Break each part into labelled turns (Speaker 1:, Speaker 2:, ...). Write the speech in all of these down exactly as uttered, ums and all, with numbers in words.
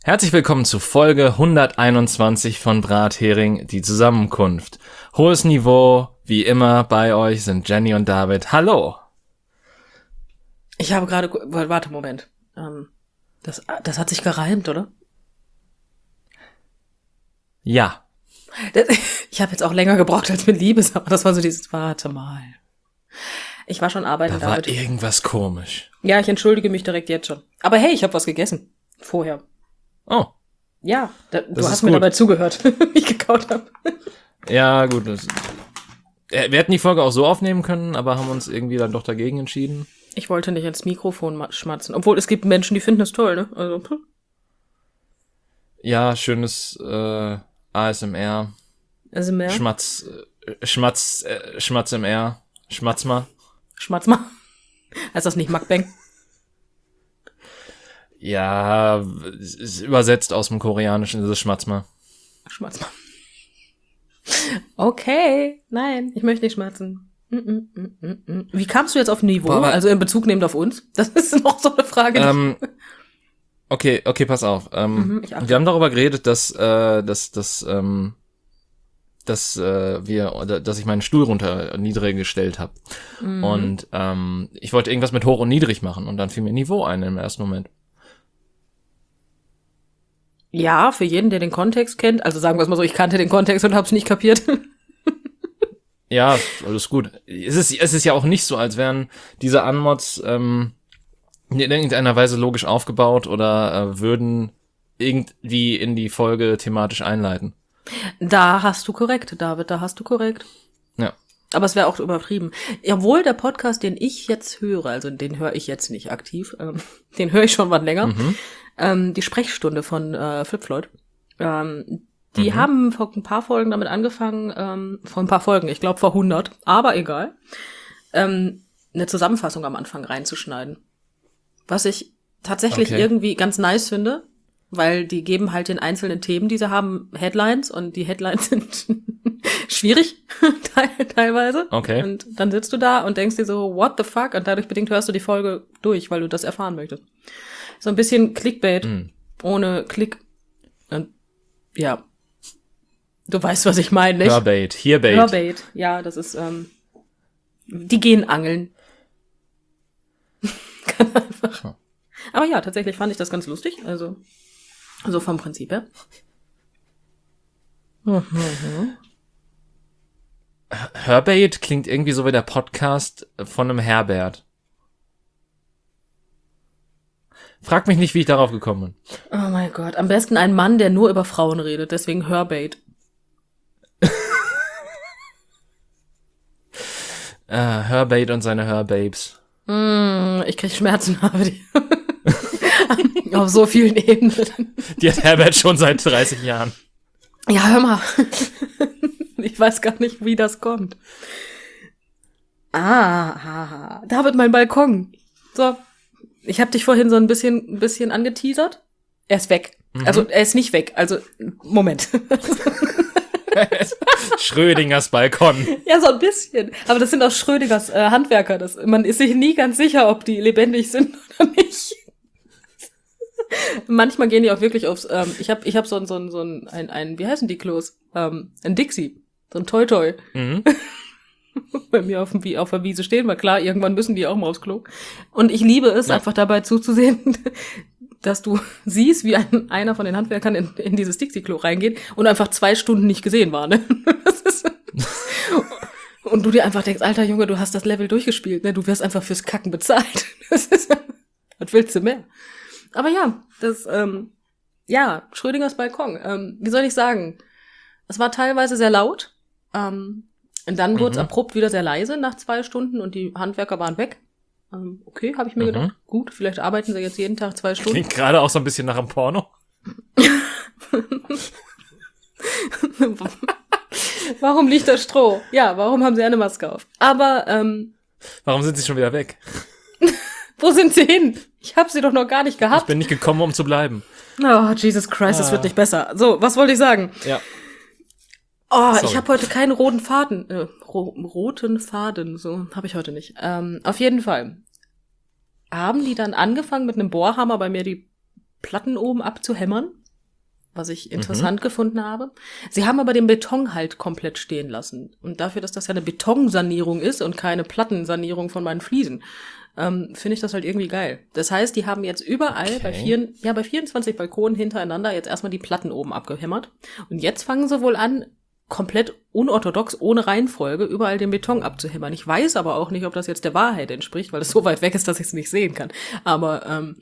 Speaker 1: Herzlich willkommen zu Folge hunderteinundzwanzig von Brathering, die Zusammenkunft. Hohes Niveau, wie immer, bei euch sind Jenny und David. Hallo!
Speaker 2: Ich habe gerade, warte, Moment. Ähm, das, das hat sich gereimt, oder?
Speaker 1: Ja.
Speaker 2: Das, ich habe jetzt auch länger gebraucht als mit Liebes, aber das war so dieses, warte mal. Ich war schon arbeiten,
Speaker 1: Da war
Speaker 2: David.
Speaker 1: irgendwas komisch.
Speaker 2: Ja, ich entschuldige mich direkt jetzt schon. Aber hey, ich habe was gegessen. Vorher.
Speaker 1: Oh.
Speaker 2: Ja, da, du
Speaker 1: Das
Speaker 2: hast
Speaker 1: ist
Speaker 2: mir
Speaker 1: gut.
Speaker 2: dabei zugehört, wie ich gekaut habe.
Speaker 1: Ja, gut. Das, äh, wir hätten die Folge auch so aufnehmen können, aber haben uns irgendwie dann doch dagegen entschieden.
Speaker 2: Ich wollte nicht ins Mikrofon ma- schmatzen. Obwohl, es gibt Menschen, die finden das toll, ne? Also, hm.
Speaker 1: Ja, schönes äh, A S M R.
Speaker 2: Also mehr.
Speaker 1: Schmatz, äh, Schmatz, äh, Schmatz M R. Schmatz mal.
Speaker 2: Schmatz mal. Heißt das nicht Mukbang?
Speaker 1: Ja, es ist übersetzt aus dem Koreanischen, ist es Schmatz mal.
Speaker 2: Schmatz mal. Okay, nein, ich möchte nicht schmatzen. Mm, mm, mm, mm, mm. Wie kamst du jetzt auf Niveau?
Speaker 1: Boah, aber-
Speaker 2: Also in Bezug nehmend auf uns? Das ist noch so eine Frage. die-
Speaker 1: Ähm, okay, okay, pass auf. Ähm,
Speaker 2: Mhm, ich achte.
Speaker 1: wir haben darüber geredet, dass, äh, dass, dass, ähm, dass äh, wir, oder, dass ich meinen Stuhl runter niedrig gestellt habe.
Speaker 2: Mhm.
Speaker 1: Und ähm, ich wollte irgendwas mit hoch und niedrig machen und dann fiel mir Niveau ein im ersten Moment.
Speaker 2: Ja, für jeden, der den Kontext kennt. Also sagen wir es mal so, ich kannte den Kontext und hab's nicht kapiert.
Speaker 1: Ja, alles gut. Es ist, es ist ja auch nicht so, als wären diese Unmods ähm, in irgendeiner Weise logisch aufgebaut oder äh, würden irgendwie in die Folge thematisch einleiten.
Speaker 2: Da hast du korrekt, David, da hast du korrekt.
Speaker 1: Ja.
Speaker 2: Aber es wäre auch übertrieben. Obwohl der Podcast, den ich jetzt höre, also den höre ich jetzt nicht aktiv, ähm, den höre ich schon was länger,
Speaker 1: Mhm.
Speaker 2: ähm, die Sprechstunde von äh, Flip Floyd, ähm, die
Speaker 1: Mhm.
Speaker 2: haben vor ein paar Folgen damit angefangen, ähm, vor ein paar Folgen, ich glaube vor hundert, aber egal, ähm, eine Zusammenfassung am Anfang reinzuschneiden. Was ich tatsächlich
Speaker 1: Okay.
Speaker 2: irgendwie ganz nice finde, weil die geben halt den einzelnen Themen, die sie haben, Headlines und die Headlines sind schwierig teil- teilweise.
Speaker 1: Okay.
Speaker 2: Und dann sitzt du da und denkst dir so, what the fuck? Und dadurch bedingt hörst du die Folge durch, weil du das erfahren möchtest. So ein bisschen Clickbait
Speaker 1: Mhm.
Speaker 2: ohne Klick. Und ja, du weißt, was ich meine, nicht?
Speaker 1: Hörbait, Hearbait.
Speaker 2: Hörbait. Ja, das ist, ähm, die gehen angeln. Ganz einfach.
Speaker 1: Hm.
Speaker 2: Aber ja, tatsächlich fand ich das ganz lustig. Also, so vom Prinzip her. Mhm.
Speaker 1: Hörbait klingt irgendwie so wie der Podcast von einem Herbert. Frag mich nicht, wie ich darauf gekommen bin.
Speaker 2: Oh mein Gott. Am besten ein Mann, der nur über Frauen redet. Deswegen Hörbait.
Speaker 1: Äh, Hörbait und seine Hörbabes.
Speaker 2: Mm, ich krieg Schmerzen, habe die. Auf so vielen Ebenen.
Speaker 1: Die hat Herbert schon seit dreißig Jahren.
Speaker 2: Ja, hör mal. Ich weiß gar nicht, wie das kommt. Ah, da wird mein Balkon. So, ich habe dich vorhin so ein bisschen, ein bisschen angeteasert. Er ist weg.
Speaker 1: Mhm.
Speaker 2: Also, er ist nicht weg. Also, Moment.
Speaker 1: Schrödingers Balkon.
Speaker 2: Ja, so ein bisschen. Aber das sind auch Schrödingers äh, Handwerker. Das, man ist sich nie ganz sicher, ob die lebendig sind oder nicht. Manchmal gehen die auch wirklich aufs, ähm, ich habe ich hab so ein, so ein, so ein, ein, ein, wie heißen die Klos? Ähm, ein Dixie. So ein Toi-Toi.
Speaker 1: Mhm.
Speaker 2: Bei mir auf, dem, Wie- auf der Wiese stehen, weil klar, irgendwann müssen die auch mal aufs Klo. Und ich liebe es,
Speaker 1: Ja.
Speaker 2: einfach dabei zuzusehen, dass du siehst, wie ein, einer von den Handwerkern in, in dieses Dixie-Klo reingeht und einfach zwei Stunden nicht gesehen war, ne? Das ist, und du dir einfach denkst, alter Junge, du hast das Level durchgespielt, ne? Du wirst einfach fürs Kacken bezahlt. Das ist, was willst du mehr? Aber ja, das, ähm, ja, Schrödingers Balkon. Ähm, wie soll ich sagen? Es war teilweise sehr laut. Ähm, und dann wurde es
Speaker 1: Mhm.
Speaker 2: abrupt wieder sehr leise nach zwei Stunden und die Handwerker waren weg. Ähm, okay, habe ich mir
Speaker 1: Mhm.
Speaker 2: gedacht. Gut, vielleicht arbeiten sie jetzt jeden Tag zwei Stunden.
Speaker 1: Klingt gerade auch so ein bisschen nach einem Porno.
Speaker 2: Warum liegt da Stroh? Ja, warum haben sie eine Maske auf? Aber, ähm,
Speaker 1: Warum sind sie schon wieder weg?
Speaker 2: wo sind sie hin? Ich habe sie doch noch gar nicht
Speaker 1: Ich
Speaker 2: gehabt.
Speaker 1: bin nicht gekommen, um zu bleiben.
Speaker 2: Oh, Jesus Christ, es
Speaker 1: Ah.
Speaker 2: wird nicht besser. So, was wollte ich sagen?
Speaker 1: Ja.
Speaker 2: Oh,
Speaker 1: Sorry.
Speaker 2: ich habe heute keinen roten Faden. Äh, ro roten Faden, so habe ich heute nicht. Ähm, auf jeden Fall haben die dann angefangen mit einem Bohrhammer bei mir die Platten oben abzuhämmern, was ich interessant
Speaker 1: Mhm.
Speaker 2: gefunden habe. Sie haben aber den Beton halt komplett stehen lassen. Und dafür, dass das ja eine Betonsanierung ist und keine Plattensanierung von meinen Fliesen, ähm, finde ich das halt irgendwie geil. Das heißt, die haben jetzt überall bei,
Speaker 1: Okay.
Speaker 2: vier, ja, bei vierundzwanzig Balkonen hintereinander jetzt erstmal die Platten oben abgehämmert. Und jetzt fangen sie wohl an, komplett unorthodox, ohne Reihenfolge, überall den Beton abzuhämmern. Ich weiß aber auch nicht, ob das jetzt der Wahrheit entspricht, weil es so weit weg ist, dass ich es nicht sehen kann. Aber ähm,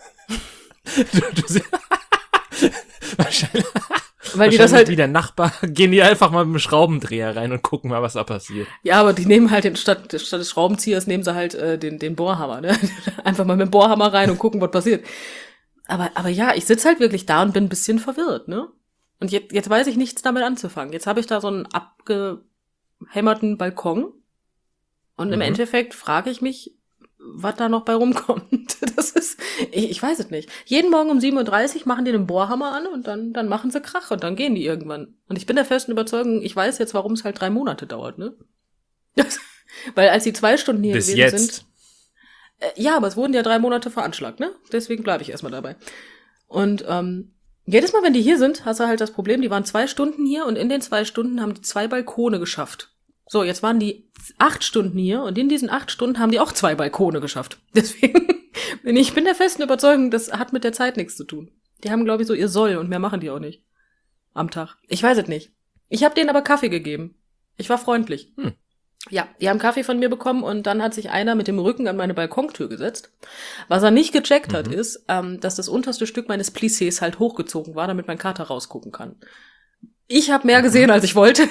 Speaker 1: Du, du, sie- wahrscheinlich,
Speaker 2: weil die
Speaker 1: wahrscheinlich
Speaker 2: das halt,
Speaker 1: wie der Nachbar, gehen die einfach mal mit dem Schraubendreher rein und gucken mal, was da passiert.
Speaker 2: ja, aber die nehmen halt den, statt, statt des Schraubenziehers nehmen sie halt äh, den, den Bohrhammer, ne? Einfach mal mit dem Bohrhammer rein und gucken, was passiert. Aber, aber ja, ich sitz halt wirklich da und bin ein bisschen verwirrt, ne? Und jetzt, jetzt weiß ich nichts damit anzufangen. Jetzt habe ich da so einen abgehämmerten Balkon und im
Speaker 1: Mhm.
Speaker 2: Endeffekt frage ich mich, was da noch bei rumkommt. Das ist, ich, ich weiß es nicht. Jeden Morgen um sieben Uhr dreißig machen die den Bohrhammer an und dann, dann machen sie Krach und dann gehen die irgendwann. Und ich bin der festen Überzeugung, ich weiß jetzt, warum es halt drei Monate dauert, ne? Das, weil als die zwei Stunden hier
Speaker 1: Bis
Speaker 2: gewesen
Speaker 1: jetzt.
Speaker 2: sind, äh, ja, aber es wurden ja drei Monate veranschlagt, ne? Deswegen bleibe ich erstmal dabei. Und ähm, jedes Mal, wenn die hier sind, hast du halt das Problem, die waren zwei Stunden hier und in den zwei Stunden haben die zwei Balkone geschafft. So, jetzt waren die acht Stunden hier und in diesen acht Stunden haben die auch zwei Balkone geschafft. Deswegen bin ich bin der festen Überzeugung, das hat mit der Zeit nichts zu tun. Die haben, glaube ich, so ihr Soll und mehr machen die auch nicht. Am Tag. Ich weiß es nicht. Ich habe denen aber Kaffee gegeben. Ich war freundlich.
Speaker 1: Hm.
Speaker 2: Ja, die haben Kaffee von mir bekommen und dann hat sich einer mit dem Rücken an meine Balkontür gesetzt. Was er nicht gecheckt hat,
Speaker 1: Mhm.
Speaker 2: ist, ähm, dass das unterste Stück meines Plissés halt hochgezogen war, damit mein Kater rausgucken kann. Ich habe mehr gesehen, als ich wollte,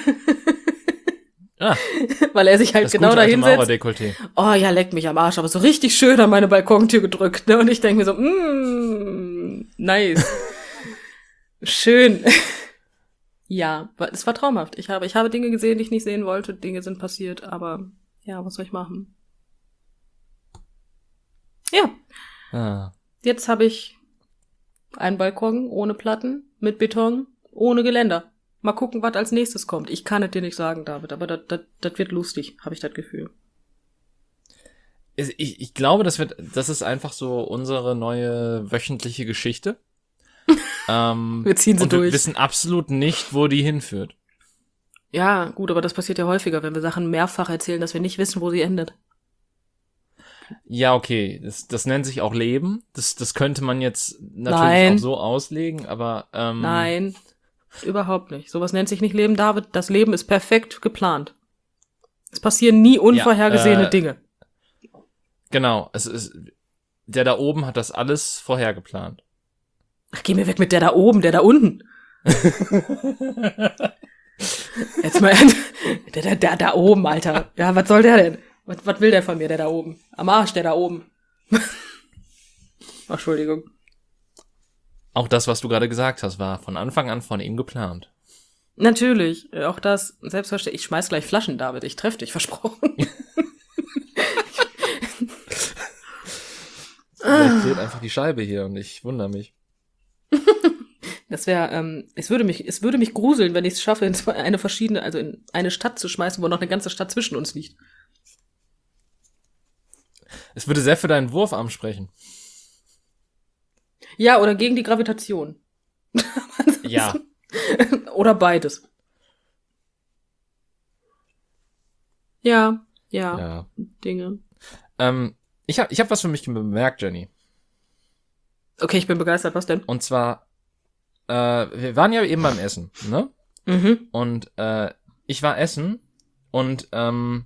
Speaker 1: Ah,
Speaker 2: weil er sich halt
Speaker 1: das
Speaker 2: genau
Speaker 1: gute alte
Speaker 2: dahin setzt.
Speaker 1: Mauerdekolleté.
Speaker 2: Oh ja, leck mich am Arsch, aber so richtig schön an meine Balkontür gedrückt, ne? Und ich denke mir so, mm, nice. Schön. Ja, wa- es war traumhaft. Ich habe, ich habe Dinge gesehen, die ich nicht sehen wollte. Dinge sind passiert, aber ja, was soll ich machen? Ja,
Speaker 1: Ah.
Speaker 2: jetzt habe ich einen Balkon ohne Platten, mit Beton, ohne Geländer. Mal gucken, was als nächstes kommt. Ich kann es dir nicht sagen, David, aber das das- das wird lustig, habe ich das Gefühl.
Speaker 1: Ich, ich ich glaube, das wird, das ist einfach so unsere neue wöchentliche Geschichte. ähm,
Speaker 2: Wir ziehen sie
Speaker 1: und wir
Speaker 2: durch.
Speaker 1: wissen absolut nicht, wo die hinführt.
Speaker 2: Ja, gut, aber das passiert ja häufiger, wenn wir Sachen mehrfach erzählen, dass wir nicht wissen, wo sie endet.
Speaker 1: Ja, okay, das, das nennt sich auch Leben. Das, das könnte man jetzt natürlich
Speaker 2: Nein.
Speaker 1: auch so auslegen, aber ähm,
Speaker 2: Nein, überhaupt nicht. Sowas nennt sich nicht Leben, David. Das Leben ist perfekt geplant. Es passieren nie unvorhergesehene
Speaker 1: äh,
Speaker 2: Dinge.
Speaker 1: genau, es ist, der da oben hat das alles vorhergeplant.
Speaker 2: Ach, geh mir weg mit der da oben, der da unten. Jetzt mal, der, der, der da oben, Alter. Ja, was soll der denn? Was, was will der von mir, der da oben? Am Arsch, der da oben. Ach, Entschuldigung.
Speaker 1: Auch das, was du gerade gesagt hast, war von Anfang an von ihm geplant.
Speaker 2: Natürlich, auch das, selbstverständlich. Ich schmeiß gleich Flaschen, David. Ich treff dich, versprochen.
Speaker 1: Vielleicht dreht einfach die Scheibe hier und ich wundere mich.
Speaker 2: Das wäre, ähm, es würde mich, es würde mich gruseln, wenn ich es schaffe, in zwei- eine verschiedene, also in eine Stadt zu schmeißen, wo noch eine ganze Stadt zwischen uns liegt.
Speaker 1: Es würde sehr für deinen Wurfarm sprechen.
Speaker 2: Ja, oder gegen die Gravitation.
Speaker 1: Ja.
Speaker 2: Oder beides. Ja, ja,
Speaker 1: Ja.
Speaker 2: Dinge.
Speaker 1: Ähm, ich habe ich hab was für mich bemerkt, Jenny.
Speaker 2: Okay, ich bin begeistert. Was denn?
Speaker 1: Und zwar, äh, wir waren ja eben beim Essen, ne?
Speaker 2: Mhm.
Speaker 1: Und äh, ich war essen und ähm,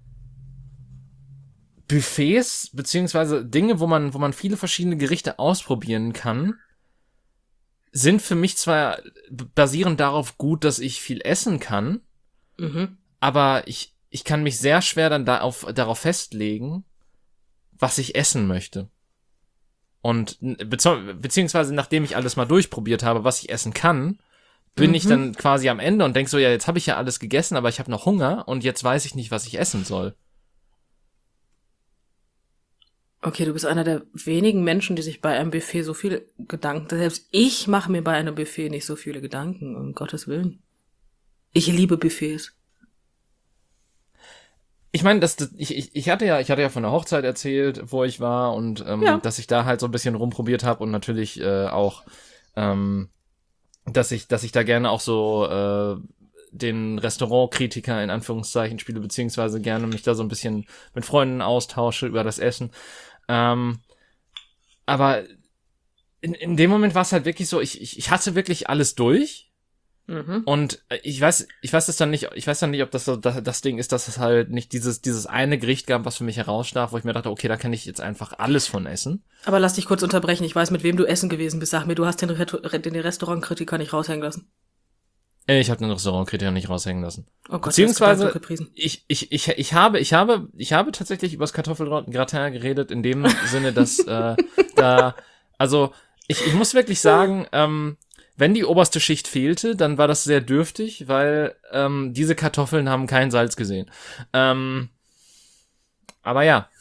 Speaker 1: Buffets, beziehungsweise Dinge, wo man, wo man viele verschiedene Gerichte ausprobieren kann, sind für mich zwar basierend darauf gut, dass ich viel essen kann,
Speaker 2: Mhm.
Speaker 1: aber ich, ich kann mich sehr schwer dann da auf, darauf festlegen, was ich essen möchte. Und bezieh- beziehungsweise nachdem ich alles mal durchprobiert habe, was ich essen kann, bin
Speaker 2: Mhm.
Speaker 1: ich dann quasi am Ende und denk so, ja, jetzt habe ich ja alles gegessen, aber ich habe noch Hunger und jetzt weiß ich nicht, was ich essen soll.
Speaker 2: Okay, du bist einer der wenigen Menschen, die sich bei einem Buffet so viel Gedanken, selbst ich mache mir bei einem Buffet nicht so viele Gedanken, um Gottes Willen. Ich liebe Buffets.
Speaker 1: Ich meine, das, das ich, ich, ich hatte ja, ich hatte ja von der Hochzeit erzählt, wo ich war und ähm,
Speaker 2: Ja.
Speaker 1: dass ich da halt so ein bisschen rumprobiert habe und natürlich äh, auch, ähm, dass ich, dass ich da gerne auch so äh, den Restaurantkritiker in Anführungszeichen spiele, beziehungsweise gerne mich da so ein bisschen mit Freunden austausche über das Essen. Ähm, aber in, in dem Moment war es halt wirklich so, ich, ich, ich hatte wirklich alles durch.
Speaker 2: Mhm.
Speaker 1: Und ich weiß, ich weiß das dann nicht, ich weiß dann nicht, ob das so das, das Ding ist, dass es halt nicht dieses, dieses eine Gericht gab, was für mich herausstach, wo ich mir dachte, okay, da kann ich jetzt einfach alles von essen.
Speaker 2: Aber lass dich kurz unterbrechen. Ich weiß, mit wem du essen gewesen bist. Sag mir, du hast den, Re- den Restaurantkritiker nicht raushängen lassen.
Speaker 1: Ich habe den Restaurantkritiker nicht raushängen lassen.
Speaker 2: Oh Gott,
Speaker 1: Beziehungsweise,
Speaker 2: du hast gepriesen.
Speaker 1: ich, ich, ich, ich habe, ich habe, ich habe tatsächlich über das Kartoffelgratin geredet, in dem Sinne, dass äh, da, also ich, ich muss wirklich sagen, ähm, wenn die oberste Schicht fehlte, dann war das sehr dürftig, weil ähm, diese Kartoffeln haben kein Salz gesehen. Ähm, aber ja.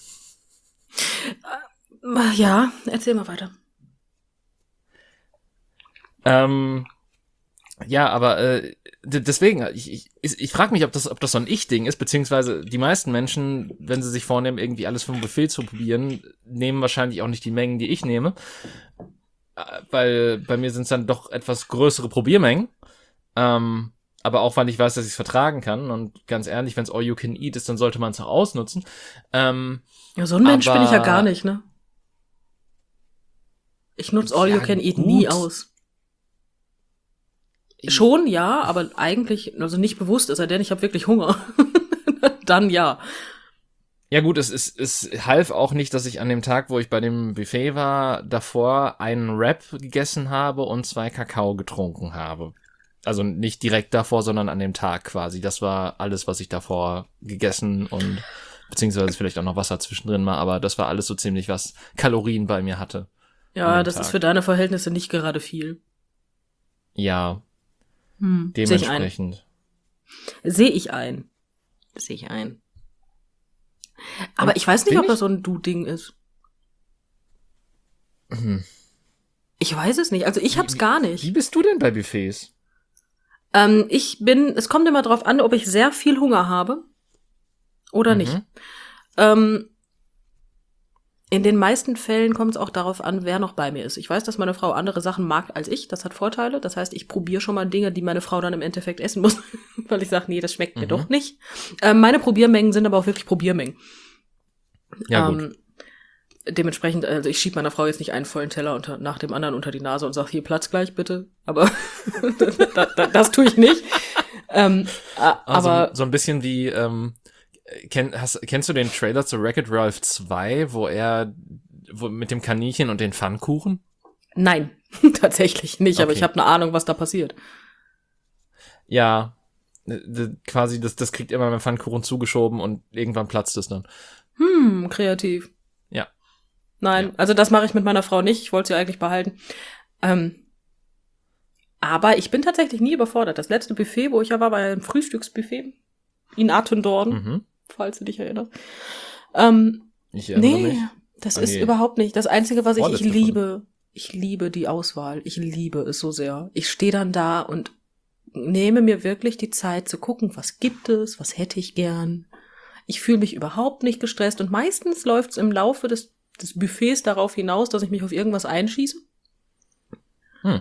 Speaker 2: Ja, erzähl mal weiter.
Speaker 1: Ähm, ja, aber äh, d- deswegen, ich, ich, ich frage mich, ob das, ob das so ein Ich-Ding ist, beziehungsweise die meisten Menschen, wenn sie sich vornehmen, irgendwie alles vom Buffet zu probieren, nehmen wahrscheinlich auch nicht die Mengen, die ich nehme. Weil bei mir sind es dann doch etwas größere Probiermengen. Ähm, aber auch, weil ich weiß, dass ich es vertragen kann. Und ganz ehrlich, wenn es all you can eat ist, dann sollte man es auch ausnutzen. Ähm,
Speaker 2: Ja, so ein Mensch
Speaker 1: aber,
Speaker 2: bin ich ja gar nicht, ne? Ich nutze all
Speaker 1: ja,
Speaker 2: you can eat
Speaker 1: gut.
Speaker 2: nie aus. Schon, ja, aber eigentlich, also nicht bewusst, es sei denn, ich habe wirklich Hunger. Dann ja.
Speaker 1: Ja gut, es, es, es half auch nicht, dass ich an dem Tag, wo ich bei dem Buffet war, davor einen Wrap gegessen habe und zwei Kakao getrunken habe. Also nicht direkt davor, sondern an dem Tag quasi. Das war alles, was ich davor gegessen und beziehungsweise vielleicht auch noch Wasser zwischendrin mal, aber das war alles so ziemlich, was Kalorien bei mir hatte.
Speaker 2: Ja, das Tag. Ist für deine Verhältnisse nicht gerade viel.
Speaker 1: Ja,
Speaker 2: hm,
Speaker 1: dementsprechend.
Speaker 2: Sehe ich ein. Sehe ich ein. Aber und ich weiß nicht, ob das so ein Du-Ding ist.
Speaker 1: Hm.
Speaker 2: Ich weiß es nicht. Also ich hab's wie, gar nicht.
Speaker 1: Wie bist du denn bei Buffets?
Speaker 2: Ähm, ich bin, es kommt immer drauf an, ob ich sehr viel Hunger habe oder mhm. nicht. Ähm, in den meisten Fällen kommt es auch darauf an, wer noch bei mir ist. Ich weiß, dass meine Frau andere Sachen mag als ich. Das hat Vorteile. Das heißt, ich probiere schon mal Dinge, die meine Frau dann im Endeffekt essen muss. Weil ich sage, nee, das schmeckt mhm. mir doch nicht. Ähm, meine Probiermengen sind aber auch wirklich Probiermengen.
Speaker 1: Ja,
Speaker 2: ähm,
Speaker 1: gut.
Speaker 2: Dementsprechend, also ich schiebe meiner Frau jetzt nicht einen vollen Teller unter, nach dem anderen unter die Nase und sage, hier, Platz gleich bitte. Aber da, da, das tue ich nicht. ähm,
Speaker 1: also,
Speaker 2: aber
Speaker 1: so ein bisschen wie, ähm, kenn, hast, kennst du den Trailer zu Wreck-It Ralph zwei, wo er wo, mit dem Kaninchen und den Pfannkuchen?
Speaker 2: Nein, tatsächlich nicht, okay. Aber ich habe eine Ahnung, was da passiert.
Speaker 1: Ja, quasi, das, das kriegt immer mit Pfannkuchen zugeschoben und irgendwann platzt es dann.
Speaker 2: Hm, kreativ.
Speaker 1: Ja.
Speaker 2: Nein, ja. Also das mache ich mit meiner Frau nicht. Ich wollte sie eigentlich behalten. Ähm, aber ich bin tatsächlich nie überfordert. Das letzte Buffet, wo ich ja war, war ein Frühstücksbuffet in Attendorn, mhm. falls du dich erinnerst. Ähm,
Speaker 1: ich erinnere
Speaker 2: nee,
Speaker 1: mich.
Speaker 2: das
Speaker 1: ah,
Speaker 2: ist
Speaker 1: nee.
Speaker 2: überhaupt nicht. Das Einzige, was ich, ich
Speaker 1: Vorletzte
Speaker 2: liebe,
Speaker 1: Folge.
Speaker 2: ich liebe die Auswahl. Ich liebe es so sehr. Ich stehe dann da und nehme mir wirklich die Zeit zu gucken, was gibt es, was hätte ich gern. Ich fühle mich überhaupt nicht gestresst und meistens läuft es im Laufe des, des Buffets darauf hinaus, dass ich mich auf irgendwas einschieße.
Speaker 1: Hm.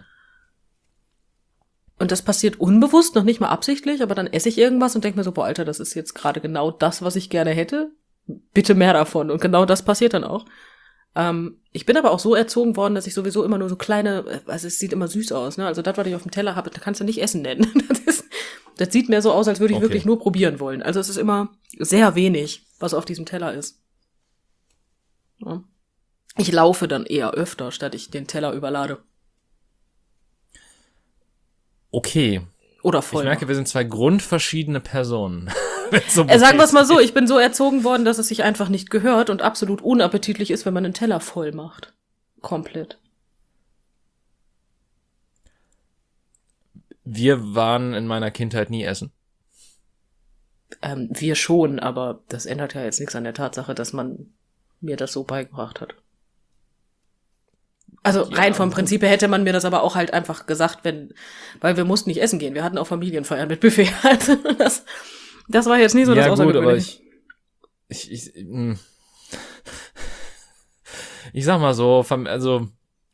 Speaker 2: Und das passiert unbewusst, noch nicht mal absichtlich, aber dann esse ich irgendwas und denke mir so, boah, Alter, das ist jetzt gerade genau das, was ich gerne hätte. Bitte mehr davon. Und genau das passiert dann auch. Ähm, ich bin aber auch so erzogen worden, dass ich sowieso immer nur so kleine, also es sieht immer süß aus, ne? Also das, was ich auf dem Teller habe, das kannst du nicht essen nennen. Das ist, das sieht mir so aus, als würde ich okay. wirklich nur probieren wollen. Also es ist immer sehr wenig, was auf diesem Teller ist. Ja. Ich laufe dann eher öfter, statt ich den Teller überlade.
Speaker 1: Okay.
Speaker 2: Oder voll.
Speaker 1: Ich merke, wir sind zwei grundverschiedene Personen. so
Speaker 2: äh, sagen wir es mal so, ich bin so erzogen worden, dass es sich einfach nicht gehört und absolut unappetitlich ist, wenn man einen Teller voll macht. Komplett.
Speaker 1: Wir waren in meiner Kindheit nie essen.
Speaker 2: Ähm, wir schon, aber das ändert ja jetzt nichts an der Tatsache, dass man mir das so beigebracht hat. Also ja, rein vom Prinzip her hätte man mir das aber auch halt einfach gesagt, wenn, weil wir mussten nicht essen gehen. Wir hatten auch Familienfeiern mit Buffet. Also das, das war jetzt nie so
Speaker 1: ja,
Speaker 2: das Außergewöhnliche.
Speaker 1: Gut, aber ich, ich, ich, mh. ich sag mal so, fam- also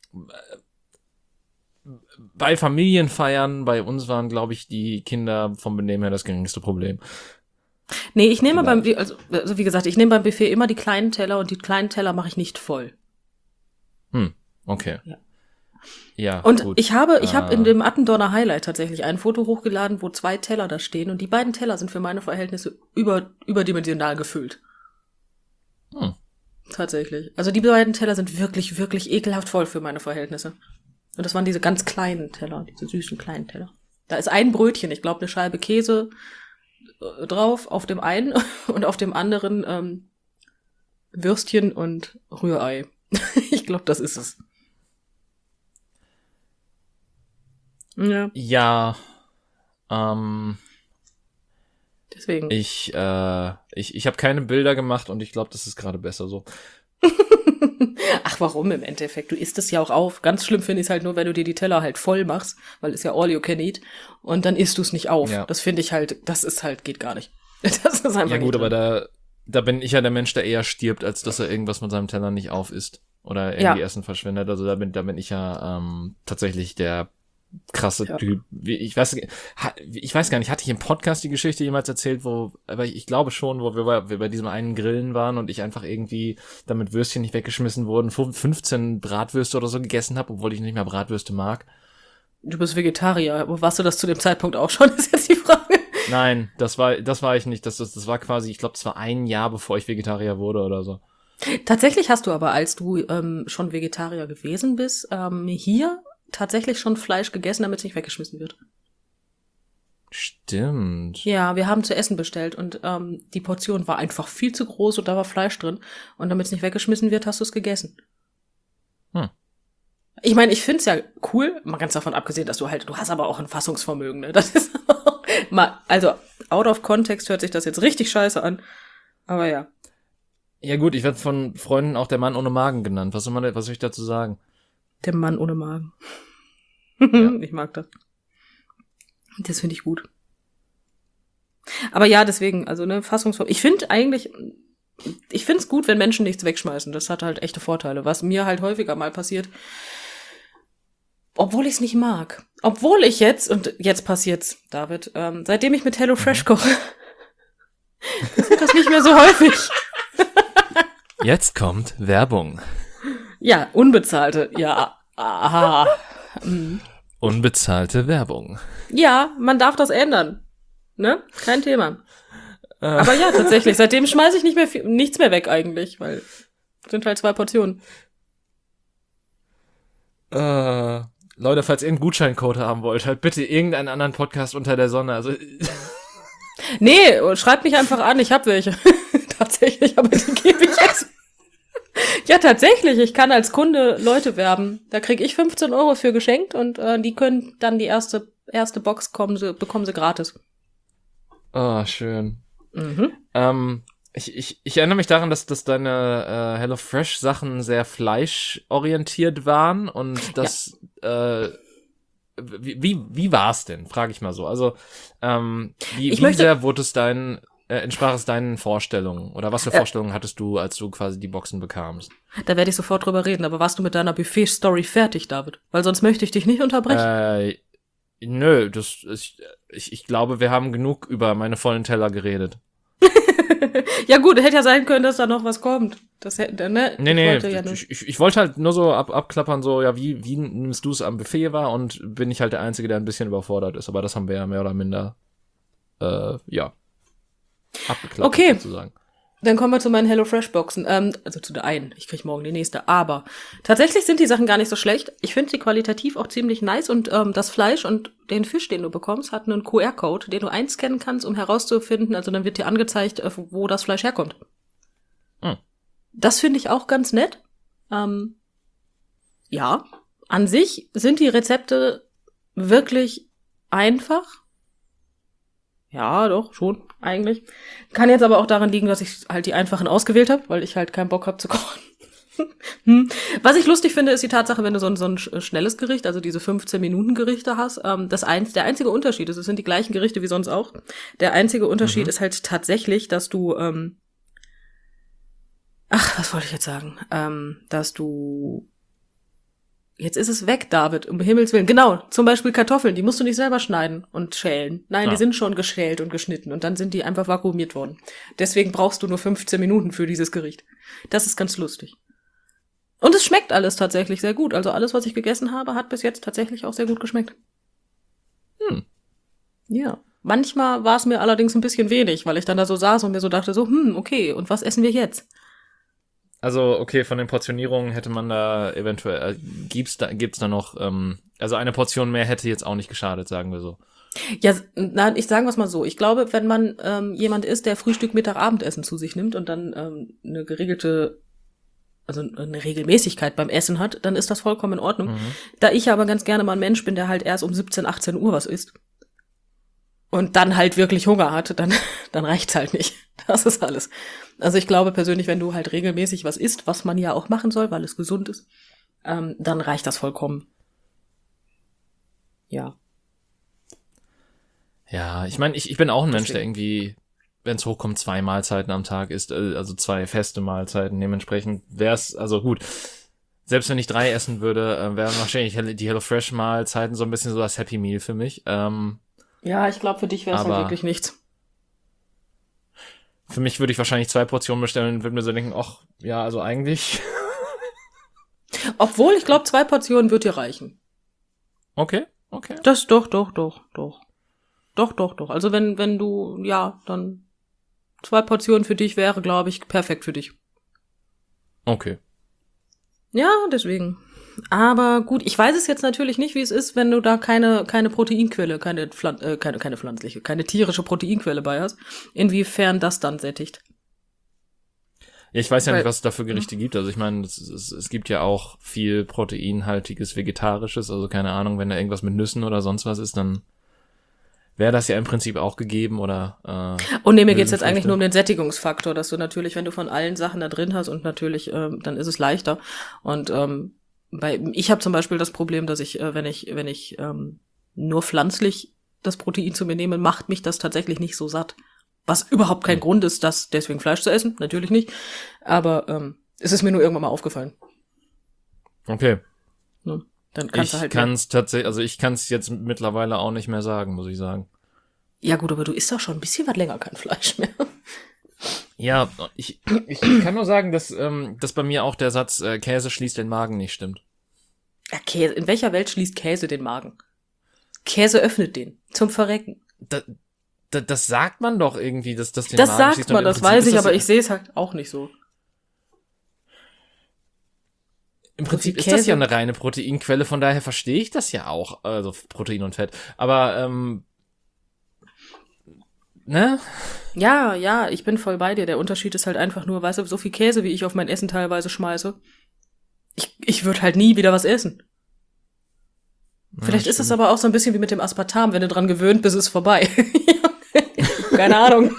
Speaker 1: bei Familienfeiern, bei uns waren, glaube ich, die Kinder vom Benehmen her das geringste Problem.
Speaker 2: Nee, ich nehme beim,
Speaker 1: Vielleicht.
Speaker 2: also, also wie gesagt, ich nehme beim Buffet immer die kleinen Teller und die kleinen Teller mache ich nicht voll.
Speaker 1: Hm, okay.
Speaker 2: Ja.
Speaker 1: Ja,
Speaker 2: Und
Speaker 1: gut.
Speaker 2: ich habe, ich
Speaker 1: Äh,
Speaker 2: habe in dem Attendorner Highlight tatsächlich ein Foto hochgeladen, wo zwei Teller da stehen und die beiden Teller sind für meine Verhältnisse über, überdimensional gefüllt.
Speaker 1: Hm.
Speaker 2: Tatsächlich. Also die beiden Teller sind wirklich, wirklich ekelhaft voll für meine Verhältnisse. Und das waren diese ganz kleinen Teller, diese süßen kleinen Teller. Da ist ein Brötchen, ich glaube eine Scheibe Käse äh, drauf, auf dem einen und auf dem anderen ähm, Würstchen und Rührei. Ich glaube, das ist es. Ja,
Speaker 1: Ja, ähm,
Speaker 2: deswegen.
Speaker 1: ich, äh, ich, ich habe keine Bilder gemacht und ich glaube, das ist gerade besser so.
Speaker 2: Ach, warum im Endeffekt? Du isst es ja auch auf. Ganz schlimm finde ich es halt nur, wenn du dir die Teller halt voll machst, weil es ja all you can eat und dann isst du es nicht auf.
Speaker 1: Ja.
Speaker 2: Das finde ich halt, das ist halt, geht gar nicht. Das ist einfach
Speaker 1: Ja gut,
Speaker 2: nicht
Speaker 1: aber
Speaker 2: drin.
Speaker 1: da, da bin ich ja der Mensch, der eher stirbt, als dass er irgendwas mit seinem Teller nicht auf isst oder irgendwie
Speaker 2: Ja.
Speaker 1: Essen verschwendet. Also da bin, da bin ich ja ähm, tatsächlich der krasse
Speaker 2: Ja.
Speaker 1: Typ. Wie- Ich weiß, ha- ich weiß gar nicht, hatte ich im Podcast die Geschichte jemals erzählt, wo, aber ich, ich glaube schon, wo wir bei, wir bei diesem einen Grillen waren und ich einfach irgendwie, damit Würstchen nicht weggeschmissen wurden, fünfzehn Bratwürste oder so gegessen habe, obwohl ich nicht mehr Bratwürste mag.
Speaker 2: Du bist Vegetarier, aber warst du das zu dem Zeitpunkt auch schon, ist jetzt die Frage.
Speaker 1: Nein, das war, das war ich nicht. Das, das, das war quasi, ich glaube, das war ein Jahr, bevor ich Vegetarier wurde oder so.
Speaker 2: Tatsächlich hast du aber, als du ähm, schon Vegetarier gewesen bist, ähm, hier tatsächlich schon Fleisch gegessen, damit es nicht weggeschmissen wird.
Speaker 1: Stimmt.
Speaker 2: Ja, wir haben zu essen bestellt und ähm, die Portion war einfach viel zu groß und da war Fleisch drin. Und damit es nicht weggeschmissen wird, hast du es gegessen.
Speaker 1: Hm.
Speaker 2: Ich meine, ich find's ja cool, mal ganz davon abgesehen, dass du halt, du hast aber auch ein Fassungsvermögen, ne? Das ist mal, also out of context hört sich das jetzt richtig scheiße an. Aber ja.
Speaker 1: Ja gut, ich werde von Freunden auch der Mann ohne Magen genannt. Was soll man, was soll ich dazu sagen?
Speaker 2: Der Mann ohne Magen.
Speaker 1: Ja.
Speaker 2: Ich mag das. Das finde ich gut. Aber ja, deswegen, also ne, Fassungsvermögen. Ich finde eigentlich, ich finde es gut, wenn Menschen nichts wegschmeißen. Das hat halt echte Vorteile. Was mir halt häufiger mal passiert, obwohl ich es nicht mag. Obwohl ich jetzt, und jetzt passiert's, David, ähm, seitdem ich mit HelloFresh koche, passiert das nicht mehr so häufig.
Speaker 1: Jetzt kommt Werbung.
Speaker 2: Ja, unbezahlte, ja, aha. Mhm.
Speaker 1: Unbezahlte Werbung.
Speaker 2: Ja, man darf das ändern. Ne? Kein Thema.
Speaker 1: Äh,
Speaker 2: Aber ja, tatsächlich, seitdem schmeiße ich nicht mehr viel, nichts mehr weg eigentlich, weil es sind halt zwei Portionen.
Speaker 1: äh, Leute, falls ihr einen Gutscheincode haben wollt, halt bitte irgendeinen anderen Podcast unter der Sonne. Also
Speaker 2: Nee, schreibt mich einfach an, ich hab welche. Tatsächlich, aber die gebe ich jetzt. Ja, tatsächlich, ich kann als Kunde Leute werben. Da krieg ich fünfzehn Euro für geschenkt und äh, die können dann die erste erste Box kommen sie, bekommen sie gratis.
Speaker 1: oh, schön.
Speaker 2: Mhm.
Speaker 1: Ähm, ich, ich, ich erinnere mich daran, dass, dass deine äh, HelloFresh-Sachen sehr fleischorientiert waren und das, äh, wie, wie, wie war's denn, frage ich mal so. Also, ähm, wie,
Speaker 2: Ich
Speaker 1: wie
Speaker 2: möchte-
Speaker 1: sehr wurde es dein, äh, entsprach es deinen Vorstellungen? Oder was für
Speaker 2: Äh.
Speaker 1: Vorstellungen hattest du, als du quasi die Boxen bekamst?
Speaker 2: Da werde ich sofort drüber reden, aber warst du mit deiner Buffet-Story fertig, David? Weil sonst möchte ich dich nicht unterbrechen.
Speaker 1: Äh, nö, das ist, ich, ich glaube, wir haben genug über meine vollen Teller geredet.
Speaker 2: Ja gut, hätte ja sein können, dass da noch was kommt. Das hätte, ne?
Speaker 1: Nee,
Speaker 2: Ich
Speaker 1: nee,
Speaker 2: wollte ja nur-
Speaker 1: ich, ich, ich wollte halt nur so ab, abklappern, so, ja, wie, wie nimmst du es am Buffet wahr und bin ich halt der Einzige, der ein bisschen überfordert ist, aber das haben wir ja mehr oder minder, äh, ja, abgeklappert,
Speaker 2: Okay.
Speaker 1: sozusagen.
Speaker 2: Dann kommen wir zu meinen HelloFresh-Boxen. Ähm, also zu der einen. Ich krieg morgen die nächste. Aber tatsächlich sind die Sachen gar nicht so schlecht. Ich finde sie qualitativ auch ziemlich nice. Und ähm, das Fleisch und den Fisch, den du bekommst, hat einen Q R-Code, den du einscannen kannst, um herauszufinden, also dann wird dir angezeigt, äh, wo das Fleisch herkommt.
Speaker 1: Hm.
Speaker 2: Das finde ich auch ganz nett. Ähm, ja, an sich sind die Rezepte wirklich einfach. Ja, doch, schon, eigentlich. Kann jetzt aber auch daran liegen, dass ich halt die einfachen ausgewählt habe, weil ich halt keinen Bock habe zu kochen. hm. Was ich lustig finde, ist die Tatsache, wenn du so ein, so ein schnelles Gericht, also diese fünfzehn-Minuten-Gerichte hast, ähm, das eins, der einzige Unterschied ist, es sind die gleichen Gerichte wie sonst auch. Der einzige Unterschied
Speaker 1: Mhm.
Speaker 2: ist halt tatsächlich, dass du ähm, Ach, was wollte ich jetzt sagen? Ähm, dass du Jetzt ist es weg, David, um Himmels Willen. Genau, zum Beispiel Kartoffeln, die musst du nicht selber schneiden und schälen. Nein,
Speaker 1: Ja.
Speaker 2: die sind schon geschält und geschnitten und dann sind die einfach vakuumiert worden. Deswegen brauchst du nur fünfzehn Minuten für dieses Gericht. Das ist ganz lustig. Und es schmeckt alles tatsächlich sehr gut. Also alles, was ich gegessen habe, hat bis jetzt tatsächlich auch sehr gut geschmeckt.
Speaker 1: Hm.
Speaker 2: Ja. Manchmal war es mir allerdings ein bisschen wenig, weil ich dann da so saß und mir so dachte so, hm, okay, und was essen wir jetzt?
Speaker 1: Also, okay, von den Portionierungen hätte man da eventuell, äh, gibt's da, gibt's da noch, ähm, also eine Portion mehr hätte jetzt auch nicht geschadet, sagen wir so.
Speaker 2: Ja, nein, ich sagen wir es mal so. Ich glaube, wenn man ähm, jemand ist, der Frühstück, Mittag, Abendessen zu sich nimmt und dann ähm, eine geregelte, also eine Regelmäßigkeit beim Essen hat, dann ist das vollkommen in Ordnung.
Speaker 1: Mhm.
Speaker 2: Da ich aber ganz gerne mal ein Mensch bin, der halt erst um siebzehn, achtzehn Uhr was isst und dann halt wirklich Hunger hat, dann, dann reicht's halt nicht. Das ist alles. Also ich glaube persönlich, wenn du halt regelmäßig was isst, was man ja auch machen soll, weil es gesund ist, ähm, dann reicht das vollkommen. Ja.
Speaker 1: Ja, ich meine, ich, ich bin auch ein Mensch, der
Speaker 2: Deswegen.
Speaker 1: irgendwie, wenn es hochkommt, zwei Mahlzeiten am Tag isst, äh, also zwei feste Mahlzeiten. Dementsprechend wäre es, also gut, selbst wenn ich drei essen würde, äh, wären wahrscheinlich Hell- die HelloFresh-Mahlzeiten so ein bisschen so das Happy Meal für mich. Ähm,
Speaker 2: Ja, ich glaube, für dich wäre es halt
Speaker 1: Aber-
Speaker 2: wirklich nichts.
Speaker 1: für mich würde ich wahrscheinlich zwei Portionen bestellen und würde mir so denken, ach, ja, also eigentlich,
Speaker 2: Obwohl, ich glaube, zwei Portionen wird dir reichen.
Speaker 1: okay, okay.
Speaker 2: Das doch, doch, doch, doch. Doch, doch, doch. Also wenn, wenn du, ja, dann zwei Portionen für dich wäre, glaube ich, perfekt für dich.
Speaker 1: Okay.
Speaker 2: Ja, deswegen. Aber gut, ich weiß es jetzt natürlich nicht, wie es ist, wenn du da keine, keine Proteinquelle, keine, Pflan äh, keine, keine pflanzliche, keine tierische Proteinquelle bei hast. Inwiefern das dann sättigt.
Speaker 1: Ja, ich weiß ja
Speaker 2: Weil-
Speaker 1: nicht, was es da für Gerichte gibt. Also ich meine, es, es, es gibt ja auch viel proteinhaltiges Vegetarisches. Also keine Ahnung, wenn da irgendwas mit Nüssen oder sonst was ist, dann wäre das ja im Prinzip auch gegeben oder äh,
Speaker 2: Und nee, mir geht's jetzt
Speaker 1: Hülsenfrüchte.
Speaker 2: eigentlich nur um den Sättigungsfaktor, dass du natürlich, wenn du von allen Sachen da drin hast und natürlich, ähm, dann ist es leichter. Und ähm, bei ich habe zum Beispiel das Problem, dass ich, äh, wenn ich, wenn ich ähm, nur pflanzlich das Protein zu mir nehme, macht mich das tatsächlich nicht so satt. Was überhaupt kein
Speaker 1: Hm.
Speaker 2: Grund ist, das deswegen Fleisch zu essen, natürlich nicht. Aber ähm, es ist mir nur irgendwann mal aufgefallen.
Speaker 1: Okay.
Speaker 2: Ne? Dann kannst
Speaker 1: Ich
Speaker 2: du halt
Speaker 1: kann es tatsächlich, also ich kann es jetzt mittlerweile auch nicht mehr sagen, muss ich sagen.
Speaker 2: Ja gut, aber du isst doch schon ein bisschen was länger kein Fleisch mehr.
Speaker 1: Ja, ich, ich kann nur sagen, dass, ähm, dass bei mir auch der Satz äh, Käse schließt den Magen nicht stimmt.
Speaker 2: Ja, Käse. In welcher Welt schließt Käse den Magen? Käse öffnet den. Zum Verrecken.
Speaker 1: Da, da, das sagt man doch irgendwie, dass das den
Speaker 2: Das
Speaker 1: Magen
Speaker 2: sagt
Speaker 1: schließt. Und
Speaker 2: man,
Speaker 1: im
Speaker 2: das
Speaker 1: Prinzip
Speaker 2: weiß
Speaker 1: ist
Speaker 2: ich, aber
Speaker 1: ja-
Speaker 2: ich sehe es halt auch nicht so.
Speaker 1: Im Prinzip
Speaker 2: viel
Speaker 1: ist das
Speaker 2: Käse-
Speaker 1: ja eine reine Proteinquelle, von daher verstehe ich das ja auch, also Protein und Fett. Aber, ähm, ne?
Speaker 2: Ja, ja, ich bin voll bei dir. Der Unterschied ist halt einfach nur, weißt du, so viel Käse, wie ich auf mein Essen teilweise schmeiße. Ich, ich würde halt nie wieder was essen. Vielleicht
Speaker 1: Ja,
Speaker 2: ist es
Speaker 1: stimmt.
Speaker 2: aber auch so ein bisschen wie mit dem Aspartam. Wenn du dran gewöhnt bist, ist es vorbei. Keine Ahnung.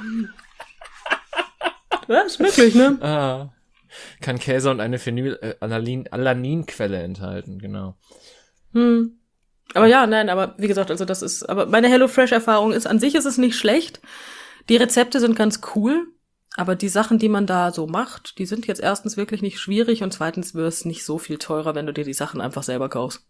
Speaker 2: Ja, ist möglich, ne?
Speaker 1: Ah, kann Käse und eine Phenyl, äh, Alanin, Alaninquelle enthalten, genau.
Speaker 2: Hm. Aber ja, nein, aber wie gesagt, also das ist, aber meine HelloFresh-Erfahrung ist, an sich ist es nicht schlecht. Die Rezepte sind ganz cool, aber die Sachen, die man da so macht, die sind jetzt erstens wirklich nicht schwierig und zweitens wird es nicht so viel teurer, wenn du dir die Sachen einfach selber kaufst.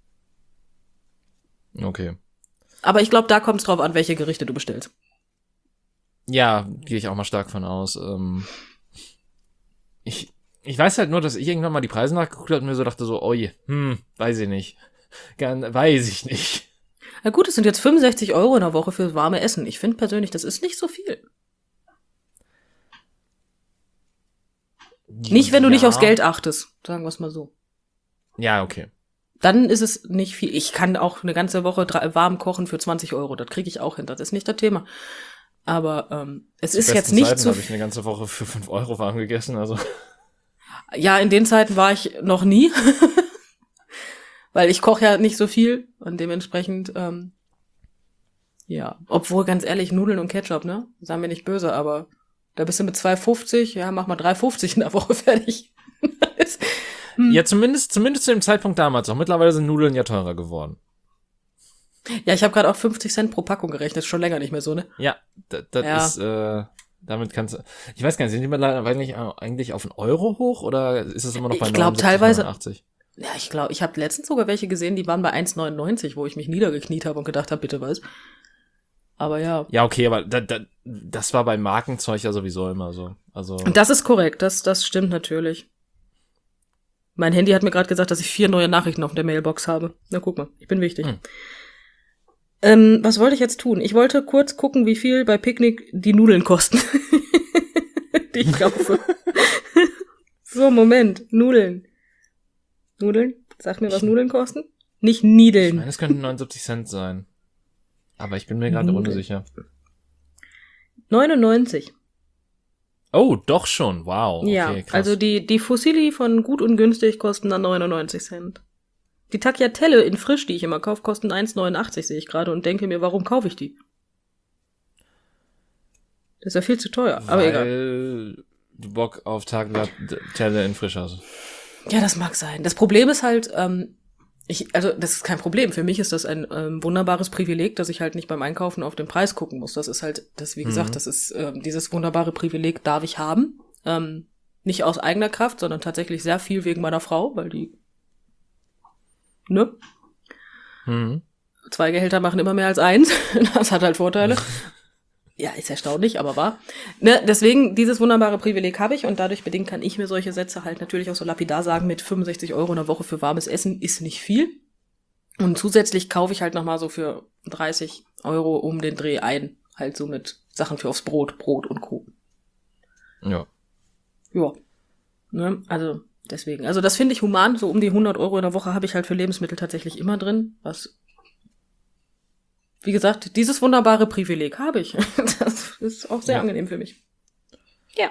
Speaker 1: Okay.
Speaker 2: Aber ich glaube, da kommt es drauf an, welche Gerichte du bestellst.
Speaker 1: Ja, gehe ich auch mal stark von aus. Ähm, ich, ich weiß halt nur, dass ich irgendwann mal die Preise nachgeguckt habe und mir so dachte so, oi, hm, weiß ich nicht. Gan, weiß ich nicht.
Speaker 2: Na gut, es sind jetzt fünfundsechzig Euro in der Woche für warme Essen. Ich finde persönlich, das ist nicht so viel. Nicht, wenn du
Speaker 1: ja.
Speaker 2: nicht aufs Geld achtest, sagen wir es mal so.
Speaker 1: Ja, okay.
Speaker 2: Dann ist es nicht viel. Ich kann auch eine ganze Woche drei, warm kochen für zwanzig Euro. Das kriege ich auch hin. Das ist nicht das Thema. Aber ähm, es
Speaker 1: Zu
Speaker 2: ist jetzt
Speaker 1: besten
Speaker 2: nicht
Speaker 1: Zeiten
Speaker 2: so.
Speaker 1: habe ich eine ganze Woche für fünf Euro warm gegessen, also.
Speaker 2: Ja, in den Zeiten war ich noch nie. Weil ich koche ja nicht so viel. Und dementsprechend, ähm, ja. Obwohl, ganz ehrlich, Nudeln und Ketchup, ne? Sagen wir nicht böse, aber da bist du mit zwei fünfzig, ja, mach mal drei fünfzig in der Woche fertig. Hm.
Speaker 1: Ja, zumindest, zumindest zu dem Zeitpunkt damals auch. Mittlerweile sind Nudeln ja teurer geworden.
Speaker 2: Ja, ich habe gerade auch fünfzig Cent pro Packung gerechnet. Ist schon länger nicht mehr so, ne?
Speaker 1: Ja, das, das
Speaker 2: Ja.
Speaker 1: ist, äh, Damit kannst du, ich weiß gar nicht, sind die mittlerweile nicht eigentlich auf einen Euro hoch oder ist es immer noch bei
Speaker 2: Ich glaube
Speaker 1: neunundsiebzig,
Speaker 2: teilweise,
Speaker 1: neunundachtzig?
Speaker 2: ja, ich glaube, ich habe letztens sogar welche gesehen, die waren bei eins neunundneunzig, wo ich mich niedergekniet habe und gedacht habe, bitte was. Aber ja.
Speaker 1: Ja, okay, aber da, da, das war bei Markenzeug ja sowieso immer so. Also
Speaker 2: Und das ist korrekt, das, das stimmt natürlich. Mein Handy hat mir gerade gesagt, dass ich vier neue Nachrichten auf der Mailbox habe. Na, guck mal, ich bin wichtig.
Speaker 1: Hm.
Speaker 2: Ähm, was wollte ich jetzt tun? Ich wollte kurz gucken, wie viel bei Picknick die Nudeln kosten, die ich kaufe. So, Moment, Nudeln. Nudeln? Sag mir, was Nudeln kosten? Nicht
Speaker 1: ich
Speaker 2: Niedeln.
Speaker 1: meine, es könnten neunundsiebzig Cent sein. Aber ich bin mir gerade
Speaker 2: Nudeln.
Speaker 1: unsicher.
Speaker 2: neunundneunzig.
Speaker 1: Oh, doch schon. Wow. Okay,
Speaker 2: Ja,
Speaker 1: krass.
Speaker 2: also die, die Fusilli von gut und günstig kosten dann neunundneunzig Cent. Die Tagliatelle in frisch, die ich immer kaufe, kosten eins neunundachtzig, sehe ich gerade, und denke mir, warum kaufe ich die? Das ist ja viel zu teuer, aber
Speaker 1: Weil
Speaker 2: egal.
Speaker 1: du Bock auf Tagliatelle in frisch hast.
Speaker 2: Ja, das mag sein. Das Problem ist halt, ähm, ich, also das ist kein Problem. Für mich ist das ein ähm, wunderbares Privileg, dass ich halt nicht beim Einkaufen auf den Preis gucken muss. Das ist halt, das wie gesagt,
Speaker 1: Mhm.
Speaker 2: das ist ähm, dieses wunderbare Privileg darf ich haben. Ähm, nicht aus eigener Kraft, sondern tatsächlich sehr viel wegen meiner Frau, weil die, ne?
Speaker 1: Mhm.
Speaker 2: Zwei Gehälter machen immer mehr als eins. Das hat halt Vorteile. Ja, ist erstaunlich, aber wahr. Ne, deswegen, dieses wunderbare Privileg habe ich und dadurch bedingt kann ich mir solche Sätze halt natürlich auch so lapidar sagen, mit fünfundsechzig Euro in der Woche für warmes Essen ist nicht viel. Und zusätzlich kaufe ich halt nochmal so für dreißig Euro um den Dreh ein. Halt so mit Sachen für aufs Brot, Brot und Co.
Speaker 1: Ja.
Speaker 2: Ja. Ne, also deswegen. Also das finde ich human. So um die hundert Euro in der Woche habe ich halt für Lebensmittel tatsächlich immer drin. Was, wie gesagt, dieses wunderbare Privileg habe ich. Das ist auch sehr
Speaker 1: Ja.
Speaker 2: angenehm für mich. Ja.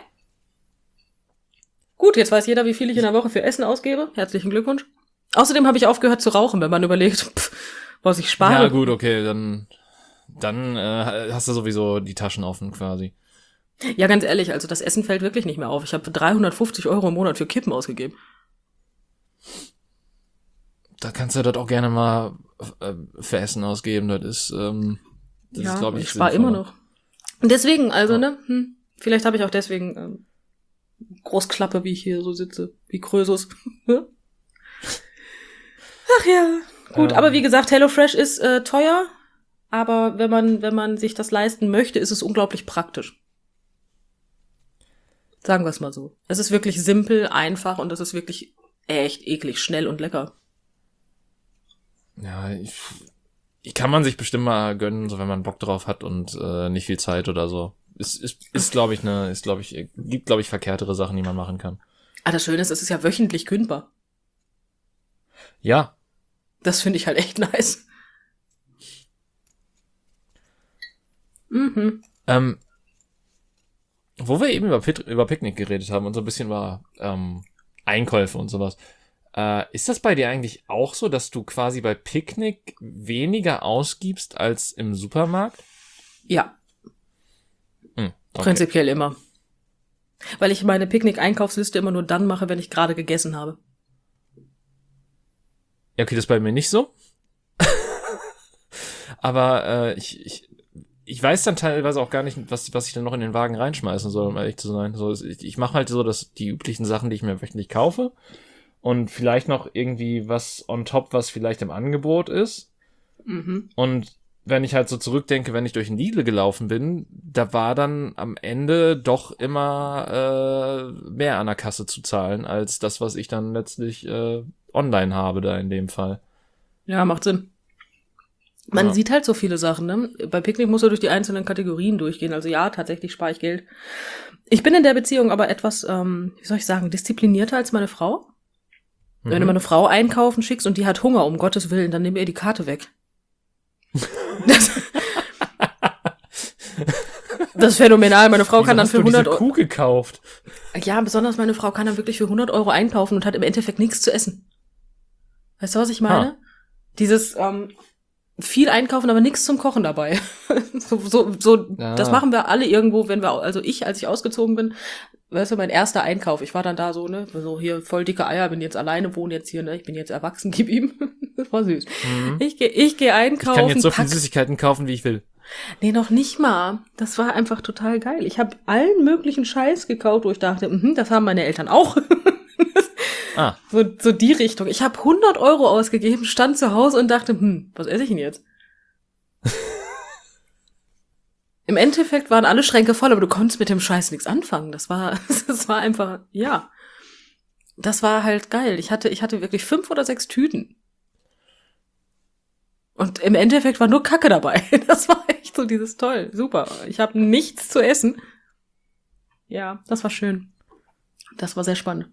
Speaker 2: Gut, jetzt weiß jeder, wie viel ich in der Woche für Essen ausgebe. Herzlichen Glückwunsch. Außerdem habe ich aufgehört zu rauchen, wenn man überlegt, pff, was ich spare.
Speaker 1: Ja, gut, okay, dann, dann äh, hast du sowieso die Taschen offen quasi.
Speaker 2: Ja, ganz ehrlich, also das Essen fällt wirklich nicht mehr auf. Ich habe dreihundertfünfzig Euro im Monat für Kippen ausgegeben.
Speaker 1: Da kannst du das auch gerne mal äh, für Essen ausgeben. Das ist, ähm, das
Speaker 2: ja,
Speaker 1: ist, glaube ich,
Speaker 2: ich spare immer
Speaker 1: sinnvoller.
Speaker 2: noch. Und deswegen, also,
Speaker 1: Ja.
Speaker 2: ne, hm, vielleicht habe ich auch deswegen ähm, Großklappe, wie ich hier so sitze, wie Krösus. Ach ja, gut,
Speaker 1: Ähm.
Speaker 2: aber wie gesagt, HelloFresh ist äh, teuer, aber wenn man, wenn man sich das leisten möchte, ist es unglaublich praktisch. Sagen wir es mal so. Es ist wirklich simpel, einfach und es ist wirklich echt eklig, schnell und lecker.
Speaker 1: Ja, ich, ich kann man sich bestimmt mal gönnen, so wenn man Bock drauf hat und äh, nicht viel Zeit oder so. Ist, ist, ist glaube ich, ne, ist, glaube ich, gibt, glaube ich, verkehrtere Sachen, die man machen kann.
Speaker 2: Ah, das Schöne ist, es ist ja wöchentlich kündbar.
Speaker 1: Ja,
Speaker 2: Das finde ich halt echt nice. Mhm.
Speaker 1: ähm, wo wir eben über, Pit über Picknick geredet haben und so ein bisschen über ähm, Einkäufe und sowas. Äh, ist das bei dir eigentlich auch so, dass du quasi bei Picknick weniger ausgibst als im Supermarkt?
Speaker 2: Ja,
Speaker 1: Hm, okay.
Speaker 2: prinzipiell immer. Weil ich meine Picknick-Einkaufsliste immer nur dann mache, wenn ich gerade gegessen habe.
Speaker 1: Ja, okay, das ist bei mir nicht so. Aber äh, ich, ich, ich weiß dann teilweise auch gar nicht, was, was ich dann noch in den Wagen reinschmeißen soll, um ehrlich zu sein. So, ich ich mache halt so, dass die üblichen Sachen, die ich mir wöchentlich kaufe und vielleicht noch irgendwie was on top, was vielleicht im Angebot ist.
Speaker 2: Mhm.
Speaker 1: Und wenn ich halt so zurückdenke, wenn ich durch den Lidl gelaufen bin, da war dann am Ende doch immer äh, mehr an der Kasse zu zahlen, als das, was ich dann letztlich äh, online habe da in dem Fall.
Speaker 2: Ja, macht Sinn. Man
Speaker 1: Ja.
Speaker 2: sieht halt so viele Sachen, ne? Bei Picknick musst du durch die einzelnen Kategorien durchgehen. Also ja, tatsächlich spare ich Geld. Ich bin in der Beziehung aber etwas, ähm, wie soll ich sagen, disziplinierter als meine Frau.
Speaker 1: Mhm.
Speaker 2: Wenn du meine Frau einkaufen schickst und die hat Hunger, um Gottes Willen, dann nimm ihr die Karte weg. Das, das ist phänomenal. Meine Frau
Speaker 1: Wieso
Speaker 2: kann dann
Speaker 1: hast
Speaker 2: für
Speaker 1: du diese
Speaker 2: hundert Euro.
Speaker 1: Kuh gekauft?
Speaker 2: Ja, besonders meine Frau kann dann wirklich für hundert Euro einkaufen und hat im Endeffekt nichts zu essen. Weißt du, was ich meine?
Speaker 1: Ha.
Speaker 2: Dieses ähm, viel einkaufen, aber nichts zum Kochen dabei. so, so, so
Speaker 1: Ah.
Speaker 2: Das machen wir alle irgendwo, wenn wir, also ich, als ich ausgezogen bin, weißt du, mein erster Einkauf. Ich war dann da so, ne, so hier voll dicke Eier, bin jetzt alleine, wohne jetzt hier, ne, ich bin jetzt erwachsen, gib ihm. Das war süß.
Speaker 1: Mhm.
Speaker 2: Ich gehe ich geh einkaufen.
Speaker 1: Ich kann jetzt so viele
Speaker 2: pack,
Speaker 1: Süßigkeiten kaufen, wie ich will.
Speaker 2: Nee, noch nicht mal. Das war einfach total geil. Ich habe allen möglichen Scheiß gekauft, wo ich dachte, mhm, das haben meine Eltern auch.
Speaker 1: Ah.
Speaker 2: So, so die Richtung. Ich habe hundert Euro ausgegeben, stand zu Hause und dachte, hm, was esse ich denn jetzt? Im Endeffekt waren alle Schränke voll, aber du konntest mit dem Scheiß nichts anfangen. Das war, das war einfach, ja. Das war halt geil. Ich hatte, ich hatte wirklich fünf oder sechs Tüten. Und im Endeffekt war nur Kacke dabei. Das war echt so dieses toll. Super. Ich habe nichts zu essen. Ja, das war schön. Das war sehr spannend.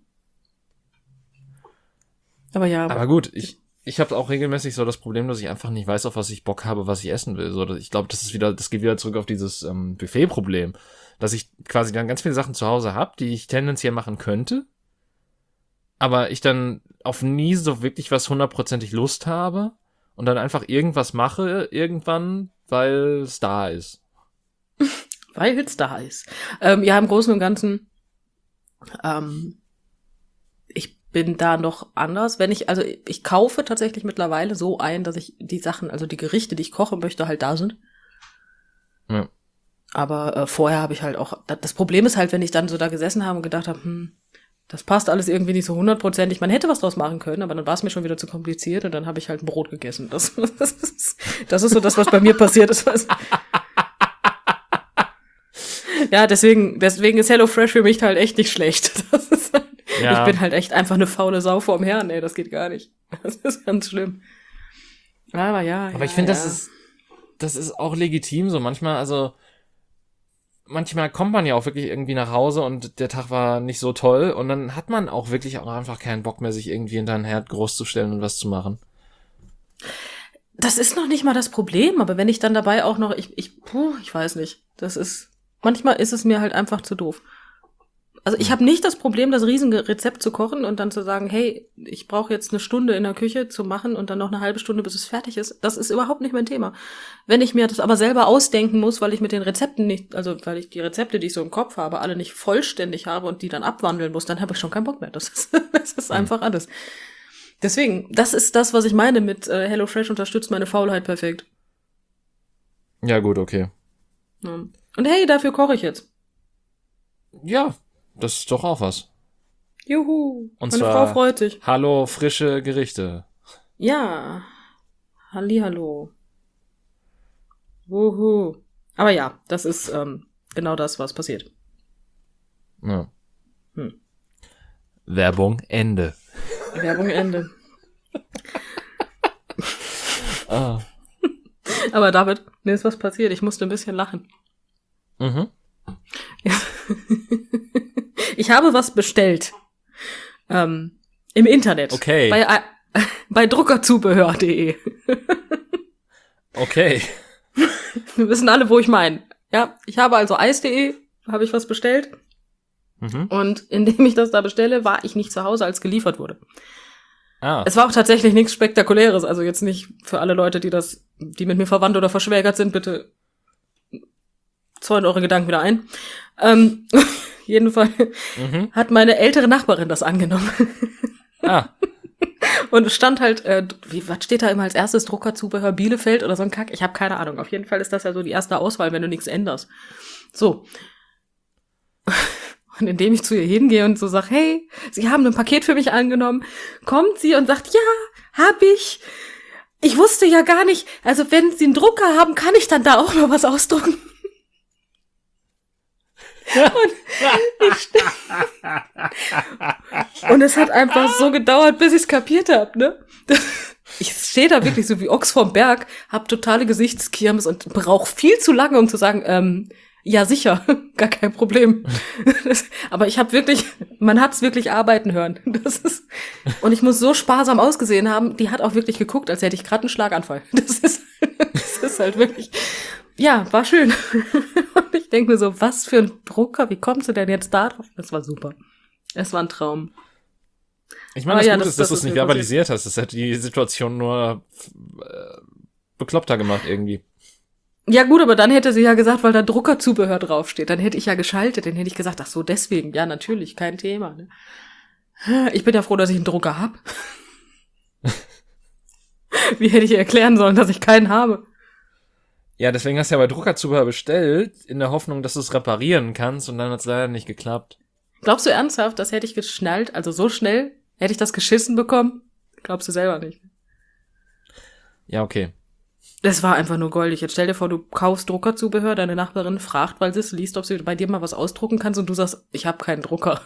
Speaker 2: Aber ja.
Speaker 1: Aber gut, ich, ich habe auch regelmäßig so das Problem, dass ich einfach nicht weiß, auf was ich Bock habe, was ich essen will. So, ich glaube, das ist wieder, das geht wieder zurück auf dieses ähm, Buffet-Problem, dass ich quasi dann ganz viele Sachen zu Hause habe, die ich tendenziell machen könnte, aber ich dann auf nie so wirklich was hundertprozentig Lust habe und dann einfach irgendwas mache irgendwann, weil es da ist.
Speaker 2: Weil es da ist. Ähm, ja, im Großen und Ganzen, ähm, ich bin da noch anders. Wenn ich, also ich kaufe tatsächlich mittlerweile so ein, dass ich die Sachen, also die Gerichte, die ich kochen möchte, halt da sind.
Speaker 1: Ja.
Speaker 2: Aber äh, vorher habe ich halt auch, das Problem ist halt, wenn ich dann so da gesessen habe und gedacht habe, hm, das passt alles irgendwie nicht so hundertprozentig. Man hätte was draus machen können, aber dann war es mir schon wieder zu kompliziert und dann habe ich halt ein Brot gegessen. Das, das, ist, das ist so das, was bei mir passiert ist. Ja, deswegen, deswegen ist HelloFresh für mich halt echt nicht schlecht. Das ist halt, ja. Ich bin halt echt einfach eine faule Sau vorm Herrn, ey, das geht gar nicht. Das ist ganz schlimm. Aber ja.
Speaker 1: Aber
Speaker 2: ja,
Speaker 1: ich finde,
Speaker 2: ja.
Speaker 1: das ist, das ist auch legitim so. Manchmal, also, manchmal kommt man ja auch wirklich irgendwie nach Hause und der Tag war nicht so toll und dann hat man auch wirklich auch einfach keinen Bock mehr, sich irgendwie hinter den Herd groß zu stellen und was zu machen.
Speaker 2: Das ist noch nicht mal das Problem, aber wenn ich dann dabei auch noch, ich, ich, puh, ich weiß nicht, das ist, manchmal ist es mir halt einfach zu doof. Also ich habe nicht das Problem, das riesige Rezept zu kochen und dann zu sagen, hey, ich brauche jetzt eine Stunde in der Küche zu machen und dann noch eine halbe Stunde, bis es fertig ist. Das ist überhaupt nicht mein Thema. Wenn ich mir das aber selber ausdenken muss, weil ich mit den Rezepten nicht, also weil ich die Rezepte, die ich so im Kopf habe, alle nicht vollständig habe und die dann abwandeln muss, dann habe ich schon keinen Bock mehr. Das ist, das ist einfach alles. Deswegen, das ist das, was ich meine mit äh, HelloFresh unterstützt meine Faulheit perfekt.
Speaker 1: Ja gut, okay.
Speaker 2: Ja. Und hey, dafür koche ich jetzt.
Speaker 1: Ja, das ist doch auch was.
Speaker 2: Juhu.
Speaker 1: Und
Speaker 2: meine
Speaker 1: zwar,
Speaker 2: Frau freut sich.
Speaker 1: Hallo, frische Gerichte.
Speaker 2: Ja. Hallihallo. Wuhu. Aber ja, das ist ähm, genau das, was passiert.
Speaker 1: Ja.
Speaker 2: Hm.
Speaker 1: Werbung Ende.
Speaker 2: Werbung Ende.
Speaker 1: Ah.
Speaker 2: Aber David, mir ist was passiert. Ich musste ein bisschen lachen.
Speaker 1: Mhm.
Speaker 2: Ich habe was bestellt. Ähm, im Internet.
Speaker 1: Okay.
Speaker 2: Bei, äh, bei druckerzubehör punkt de.
Speaker 1: Okay.
Speaker 2: Wir wissen alle, wo ich meine. Ja, ich habe also eis punkt de, habe ich was bestellt.
Speaker 1: Mhm.
Speaker 2: Und indem ich das da bestelle, war ich nicht zu Hause, als geliefert wurde.
Speaker 1: Ah.
Speaker 2: Es war auch tatsächlich nichts Spektakuläres. Also jetzt nicht für alle Leute, die das, die mit mir verwandt oder verschwägert sind, bitte zäunt eure Gedanken wieder ein. Ähm, jedenfalls
Speaker 1: Mhm.
Speaker 2: hat meine ältere Nachbarin das angenommen.
Speaker 1: Ah.
Speaker 2: Und es stand halt, äh, wie, was steht da immer als erstes? Druckerzubehör Bielefeld oder so ein Kack? Ich habe keine Ahnung. Auf jeden Fall ist das ja so die erste Auswahl, wenn du nichts änderst. So. Und indem ich zu ihr hingehe und so sag, hey, Sie haben ein Paket für mich angenommen, kommt sie und sagt, ja, hab ich. Ich wusste ja gar nicht, also wenn Sie einen Drucker haben, kann ich dann da auch noch was ausdrucken? Und, ich und es hat einfach so gedauert, bis ich es kapiert habe, ne? Ich stehe da wirklich so wie Ochs vorm Berg, hab totale Gesichtskirmes und brauche viel zu lange, um zu sagen, ähm, ja sicher, gar kein Problem. Das, aber ich habe wirklich, man hat's wirklich arbeiten hören. Das ist, und ich muss so sparsam ausgesehen haben, die hat auch wirklich geguckt, als hätte ich gerade einen Schlaganfall. Das ist, das ist halt wirklich, ja, war schön. Und ich denke mir so, was für ein Drucker, wie kommst du denn jetzt da drauf? Das war super. Es war ein Traum.
Speaker 1: Ich meine, das
Speaker 2: ja,
Speaker 1: Gute
Speaker 2: das-
Speaker 1: ist, dass
Speaker 2: das
Speaker 1: du es
Speaker 2: ist
Speaker 1: nicht
Speaker 2: mir
Speaker 1: verbalisiert hast. Das hätte die Situation nur äh, bekloppter gemacht irgendwie.
Speaker 2: Ja gut, aber dann hätte sie ja gesagt, weil da Druckerzubehör draufsteht. Dann hätte ich ja geschaltet, dann hätte ich gesagt, ach so, deswegen. Ja, natürlich, kein Thema. Ne? Ich bin ja froh, dass ich einen Drucker habe. Wie hätte ich ihr erklären sollen, dass ich keinen habe?
Speaker 1: Ja, deswegen hast du ja bei Druckerzubehör bestellt, in der Hoffnung, dass du es reparieren kannst und dann hat es leider nicht geklappt.
Speaker 2: Glaubst du ernsthaft, das hätte ich geschnallt, also so schnell, hätte ich das geschissen bekommen? Glaubst du selber nicht.
Speaker 1: Ja, okay.
Speaker 2: Das war einfach nur goldig. Jetzt stell dir vor, du kaufst Druckerzubehör, deine Nachbarin fragt, weil sie es liest, ob sie bei dir mal was ausdrucken kannst und du sagst, ich habe keinen Drucker.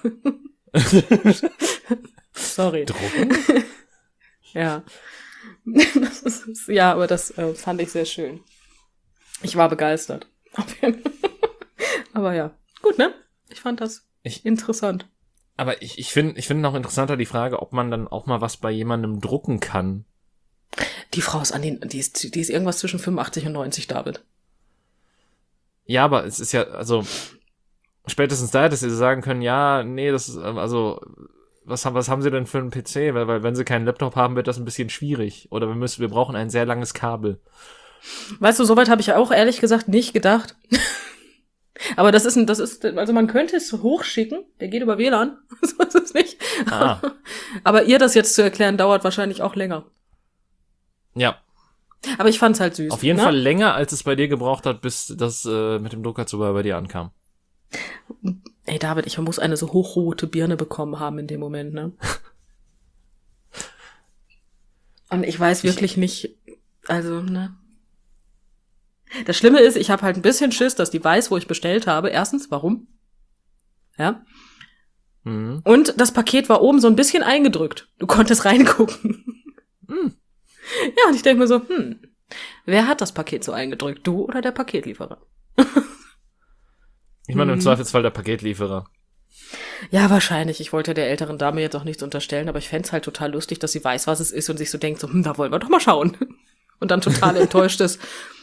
Speaker 2: Sorry.
Speaker 1: Drucken?
Speaker 2: Ja. Das ist, ja, aber das äh, fand ich sehr schön. Ich war begeistert. Aber ja, gut, ne? Ich fand das
Speaker 1: ich,
Speaker 2: interessant.
Speaker 1: Aber ich, ich finde ich finde noch interessanter die Frage, ob man dann auch mal was bei jemandem drucken kann.
Speaker 2: Die Frau ist an den, die ist, die ist irgendwas zwischen fünfundachtzig und neunzig, David.
Speaker 1: Ja, aber es ist ja, also, spätestens da, dass sie sagen können, ja, nee, das ist, also, was haben, was haben sie denn für einen P C? Weil, weil, wenn sie keinen Laptop haben, wird das ein bisschen schwierig. Oder wir müssen, wir brauchen ein sehr langes Kabel. Weißt
Speaker 2: du, soweit habe ich ja auch ehrlich gesagt nicht gedacht. Aber das ist ein, das ist, also man könnte es hochschicken, der geht über W L A N, so ist es nicht. Ah. Aber ihr das jetzt zu erklären, dauert wahrscheinlich auch länger.
Speaker 1: Ja.
Speaker 2: Aber ich fand's halt süß.
Speaker 1: Auf jeden
Speaker 2: ne?
Speaker 1: Fall länger, als es bei dir gebraucht hat, bis das äh, mit dem Druckerzubehör bei dir ankam.
Speaker 2: Ey, David, ich muss eine so hochrote Birne bekommen haben in dem Moment, ne? Und ich weiß wirklich ich, nicht, also, ne? Das Schlimme ist, ich habe halt ein bisschen Schiss, dass die weiß, wo ich bestellt habe. Erstens, warum? Ja. Mhm. Und das Paket war oben so ein bisschen eingedrückt. Du konntest reingucken. Mhm. Ja, und ich denke mir so, hm, wer hat das Paket so eingedrückt? Du oder der Paketlieferer?
Speaker 1: Ich meine, im Zweifelsfall der Paketlieferer.
Speaker 2: Ja, wahrscheinlich. Ich wollte der älteren Dame jetzt auch nichts unterstellen, aber ich fänd's halt total lustig, dass sie weiß, was es ist und sich so denkt, so, hm, da wollen wir doch mal schauen. Und dann total enttäuscht ist.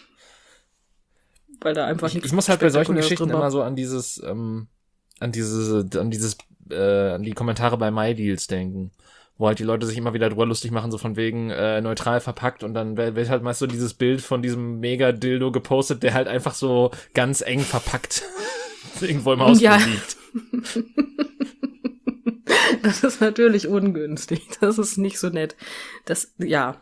Speaker 2: Weil da einfach
Speaker 1: ich,
Speaker 2: nichts
Speaker 1: Ich muss halt bei solchen Geschichten immer so an dieses, ähm, an diese, an dieses, äh, an die Kommentare bei MyDeals denken. Wo halt die Leute sich immer wieder drüber lustig machen, so von wegen äh, neutral verpackt und dann wird halt meist so dieses Bild von diesem Mega-Dildo gepostet, der halt einfach so ganz eng verpackt irgendwo im Haus
Speaker 2: ja.
Speaker 1: liegt.
Speaker 2: Das ist natürlich ungünstig. Das ist nicht so nett. Das, ja.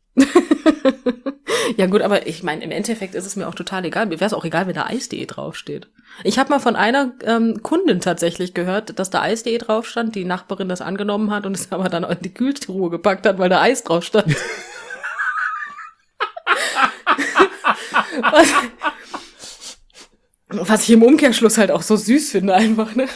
Speaker 2: Ja gut, aber ich meine, im Endeffekt ist es mir auch total egal. Mir wäre es auch egal, wenn da eis.de draufsteht. Ich habe mal von einer ähm, Kundin tatsächlich gehört, dass da eis.de drauf stand, die Nachbarin das angenommen hat und es aber dann in die Kühltruhe gepackt hat, weil da Eis drauf stand. was, was ich im Umkehrschluss halt auch so süß finde einfach, ne?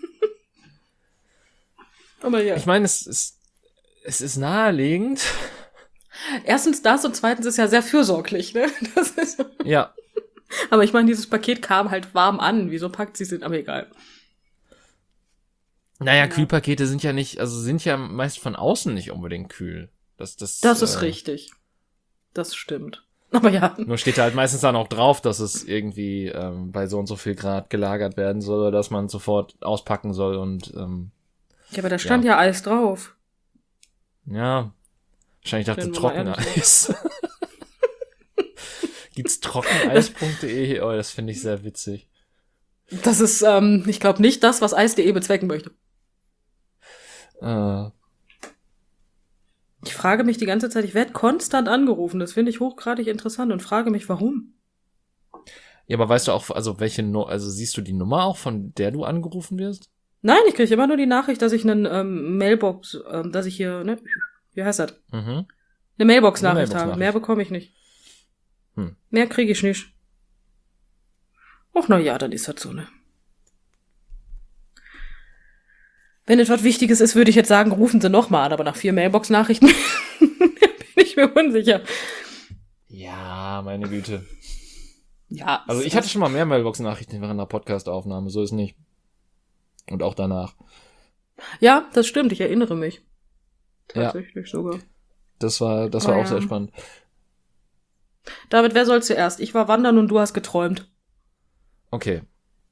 Speaker 2: Aber ja.
Speaker 1: Ich meine, es ist, es ist naheliegend.
Speaker 2: Erstens das und zweitens ist ja sehr fürsorglich, ne? Das ist
Speaker 1: ja.
Speaker 2: Aber ich meine, dieses Paket kam halt warm an. Wieso packt sie es? Aber egal.
Speaker 1: Naja, ja. Kühlpakete sind ja nicht, also sind ja meist von außen nicht unbedingt kühl. Das, das,
Speaker 2: das ist
Speaker 1: äh,
Speaker 2: richtig. Das stimmt. Aber ja.
Speaker 1: Nur steht da halt meistens dann auch drauf, dass es irgendwie ähm, bei so und so viel Grad gelagert werden soll oder dass man sofort auspacken soll und ähm,
Speaker 2: ja, aber da stand ja, ja Eis drauf.
Speaker 1: Ja. Wahrscheinlich dachte ich Trockeneis. Gibt's trockeneis punkt de? Oh, das finde ich sehr witzig.
Speaker 2: Das ist, ähm, ich glaube nicht das, was eis.de bezwecken möchte.
Speaker 1: Äh.
Speaker 2: Ich frage mich die ganze Zeit, ich werde konstant angerufen. Das finde ich hochgradig interessant und frage mich, warum.
Speaker 1: Ja, aber weißt du auch, also welche, no- also siehst du die Nummer auch, von der du angerufen wirst?
Speaker 2: Nein, ich kriege immer nur die Nachricht, dass ich einen ähm, Mailbox, ähm, dass ich hier, ne, wie heißt das?
Speaker 1: Mhm.
Speaker 2: Eine Mailbox-Nachricht
Speaker 1: Mailbox
Speaker 2: habe.
Speaker 1: Nachricht.
Speaker 2: Mehr bekomme ich nicht.
Speaker 1: Hm.
Speaker 2: Mehr kriege ich nicht. Ach, na ja, dann ist das so, ne? Wenn etwas Wichtiges ist, würde ich jetzt sagen, rufen Sie nochmal an, aber nach vier Mailbox-Nachrichten bin ich mir unsicher.
Speaker 1: Ja, meine Güte.
Speaker 2: Ja.
Speaker 1: Also ich hatte schon mal mehr Mailbox-Nachrichten während einer Podcast-Aufnahme, so ist nicht. Und auch danach.
Speaker 2: Ja, das stimmt, ich erinnere mich. Tatsächlich
Speaker 1: ja.
Speaker 2: sogar.
Speaker 1: Das war, das war
Speaker 2: oh,
Speaker 1: auch
Speaker 2: ja.
Speaker 1: sehr spannend.
Speaker 2: David, wer soll zuerst? Ich war wandern und du hast geträumt.
Speaker 1: Okay.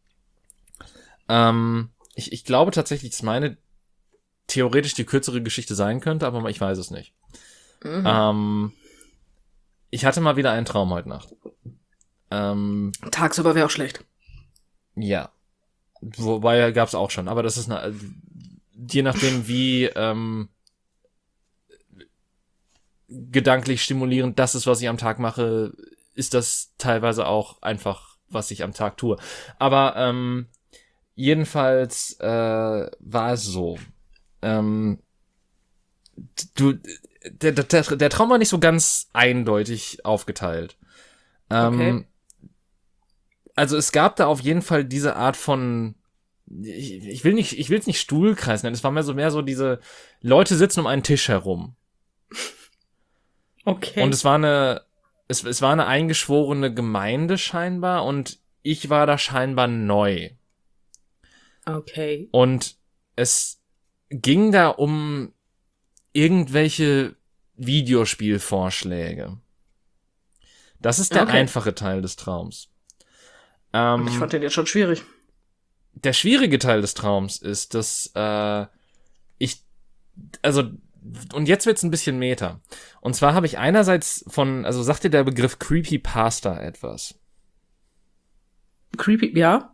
Speaker 1: Ähm, ich, ich glaube tatsächlich, dass meine theoretisch die kürzere Geschichte sein könnte, aber ich weiß es nicht. Mhm. Ähm, ich hatte mal wieder einen Traum heute Nacht. Ähm,
Speaker 2: Tagsüber wäre auch schlecht.
Speaker 1: Ja. Wobei gab's auch schon, aber das ist eine, je nachdem wie ähm, gedanklich stimulierend das ist, was ich am Tag mache, ist das teilweise auch einfach, was ich am Tag tue. Aber ähm, jedenfalls äh, war es so. Ähm, du, der, der, der Traum war nicht so ganz eindeutig aufgeteilt. Ähm,
Speaker 2: Okay.
Speaker 1: Also es gab da auf jeden Fall diese Art von, ich, ich will nicht, ich will es nicht Stuhlkreis nennen, es war mehr so mehr so diese Leute sitzen um einen Tisch herum.
Speaker 2: Okay.
Speaker 1: Und es war eine, es, es war eine eingeschworene Gemeinde scheinbar und ich war da scheinbar neu.
Speaker 2: Okay.
Speaker 1: Und es ging da um irgendwelche Videospielvorschläge. Das ist der
Speaker 2: Okay.
Speaker 1: einfache Teil des Traums. Ähm,
Speaker 2: Ich fand den jetzt schon schwierig.
Speaker 1: der schwierige Teil des Traums ist, dass äh, ich, also, und jetzt wird's ein bisschen meta. Und zwar habe ich einerseits von, also sagt dir der Begriff Creepypasta etwas?
Speaker 2: Creepy, ja?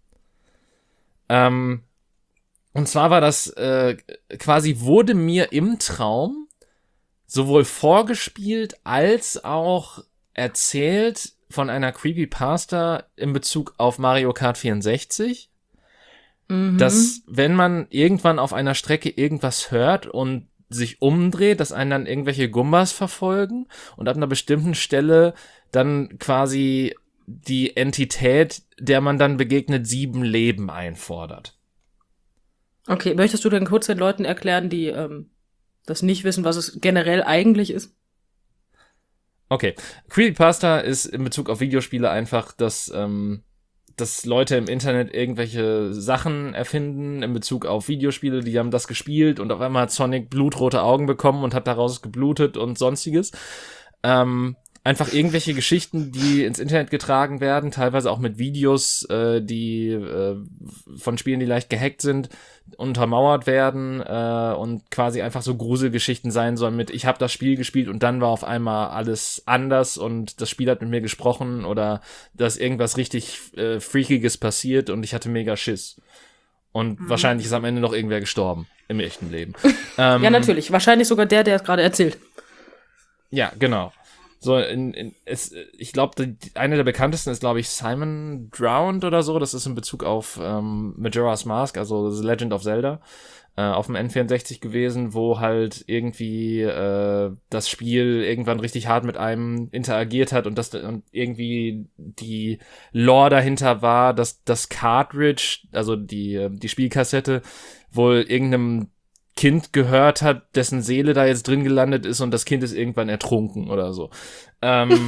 Speaker 1: Ähm, und zwar war das äh, quasi wurde mir im Traum sowohl vorgespielt als auch erzählt von einer Creepypasta in Bezug auf Mario Kart vierundsechzig,
Speaker 2: Mhm.
Speaker 1: dass wenn man irgendwann auf einer Strecke irgendwas hört und sich umdreht, dass einen dann irgendwelche Gumbas verfolgen und ab einer bestimmten Stelle dann quasi die Entität, der man dann begegnet, sieben Leben einfordert.
Speaker 2: Okay, möchtest du denn kurz den Leuten erklären, die ähm, das nicht wissen, was es generell eigentlich ist?
Speaker 1: Okay, Creepypasta ist in Bezug auf Videospiele einfach, dass, ähm, dass Leute im Internet irgendwelche Sachen erfinden in Bezug auf Videospiele, die haben das gespielt und auf einmal hat Sonic blutrote Augen bekommen und hat daraus geblutet und sonstiges. Ähm, einfach irgendwelche Geschichten, die ins Internet getragen werden, teilweise auch mit Videos, äh, die äh, von Spielen, die leicht gehackt sind, untermauert werden äh, und quasi einfach so Gruselgeschichten sein sollen mit, ich habe das Spiel gespielt und dann war auf einmal alles anders und das Spiel hat mit mir gesprochen oder dass irgendwas richtig äh, Freakiges passiert und ich hatte mega Schiss. Und mhm. wahrscheinlich ist am Ende noch irgendwer gestorben im echten Leben. ähm,
Speaker 2: Ja, natürlich. Wahrscheinlich sogar der, der es gerade erzählt.
Speaker 1: Ja, genau. So, in, in, es, ich glaube, eine der bekanntesten ist, glaube ich, Simon Drowned oder so. Das ist in Bezug auf ähm, Majora's Mask, also The Legend of Zelda, äh, auf dem N vierundsechzig gewesen, wo halt irgendwie äh, das Spiel irgendwann richtig hart mit einem interagiert hat und das und irgendwie die Lore dahinter war, dass das Cartridge, also die die Spielkassette, wohl irgendeinem Kind gehört hat, dessen Seele da jetzt drin gelandet ist und das Kind ist irgendwann ertrunken oder so. Ähm,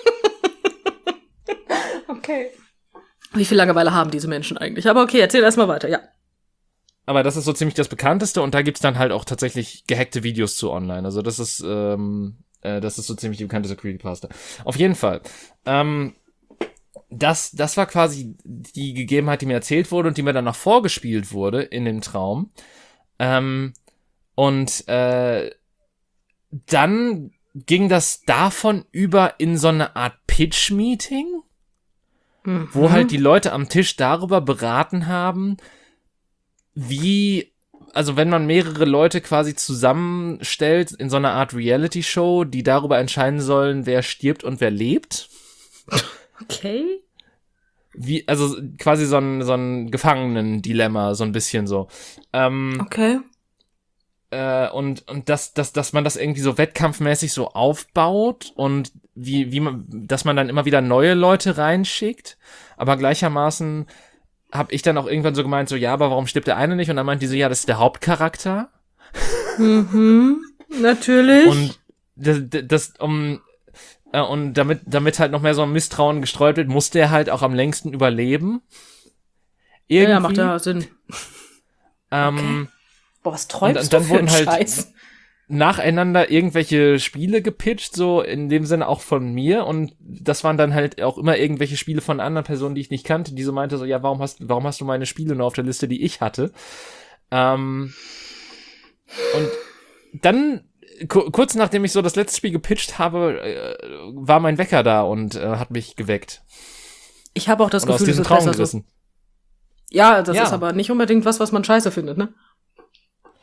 Speaker 2: okay. Wie viel Langeweile haben diese Menschen eigentlich? Aber okay, erzähl erstmal weiter, ja.
Speaker 1: Aber das ist so ziemlich das Bekannteste und da gibt's dann halt auch tatsächlich gehackte Videos zu online. Also das ist, ähm, äh, das ist so ziemlich die bekannteste Creepypasta. Auf jeden Fall. Ähm, das, das war quasi die Gegebenheit, die mir erzählt wurde und die mir dann noch vorgespielt wurde in dem Traum. Ähm, und äh, dann ging das davon über in so eine Art Pitch-Meeting, mhm. wo halt die Leute am Tisch darüber beraten haben, wie, also wenn man mehrere Leute quasi zusammenstellt in so einer Art Reality-Show, die darüber entscheiden sollen, wer stirbt und wer lebt.
Speaker 2: Okay.
Speaker 1: Wie, also quasi so ein, so ein Gefangenen-Dilemma, so ein bisschen so. Ähm,
Speaker 2: okay.
Speaker 1: Äh, und, und dass, dass, dass man das irgendwie so wettkampfmäßig so aufbaut und wie, wie man, dass man dann immer wieder neue Leute reinschickt, aber gleichermaßen habe ich dann auch irgendwann so gemeint, so, ja, aber warum stirbt der eine nicht? Und dann meint die so, ja, das ist der Hauptcharakter.
Speaker 2: Mhm, natürlich.
Speaker 1: Und das, das um, äh, und damit, damit halt noch mehr so ein Misstrauen gestreut wird, muss der halt auch am längsten überleben. Irgendwie.
Speaker 2: Ja, macht ja Sinn.
Speaker 1: Ähm,
Speaker 2: okay. Boah, was träumst
Speaker 1: und, und dann
Speaker 2: du für
Speaker 1: wurden
Speaker 2: einen
Speaker 1: halt
Speaker 2: Scheiß?
Speaker 1: Nacheinander irgendwelche Spiele gepitcht, so in dem Sinne auch von mir und das waren dann halt auch immer irgendwelche Spiele von anderen Personen, die ich nicht kannte, die so meinte so, ja, warum hast, warum hast du meine Spiele nur auf der Liste, die ich hatte? Ähm, und dann, ku- kurz nachdem ich so das letzte Spiel gepitcht habe, äh, war mein Wecker da und äh, hat mich geweckt.
Speaker 2: Ich habe auch das
Speaker 1: und aus
Speaker 2: Gefühl, es
Speaker 1: diesem
Speaker 2: ist
Speaker 1: Traum
Speaker 2: besser
Speaker 1: gerissen.
Speaker 2: so. Ja, das
Speaker 1: Ja.
Speaker 2: ist aber nicht unbedingt was, was man scheiße findet, ne?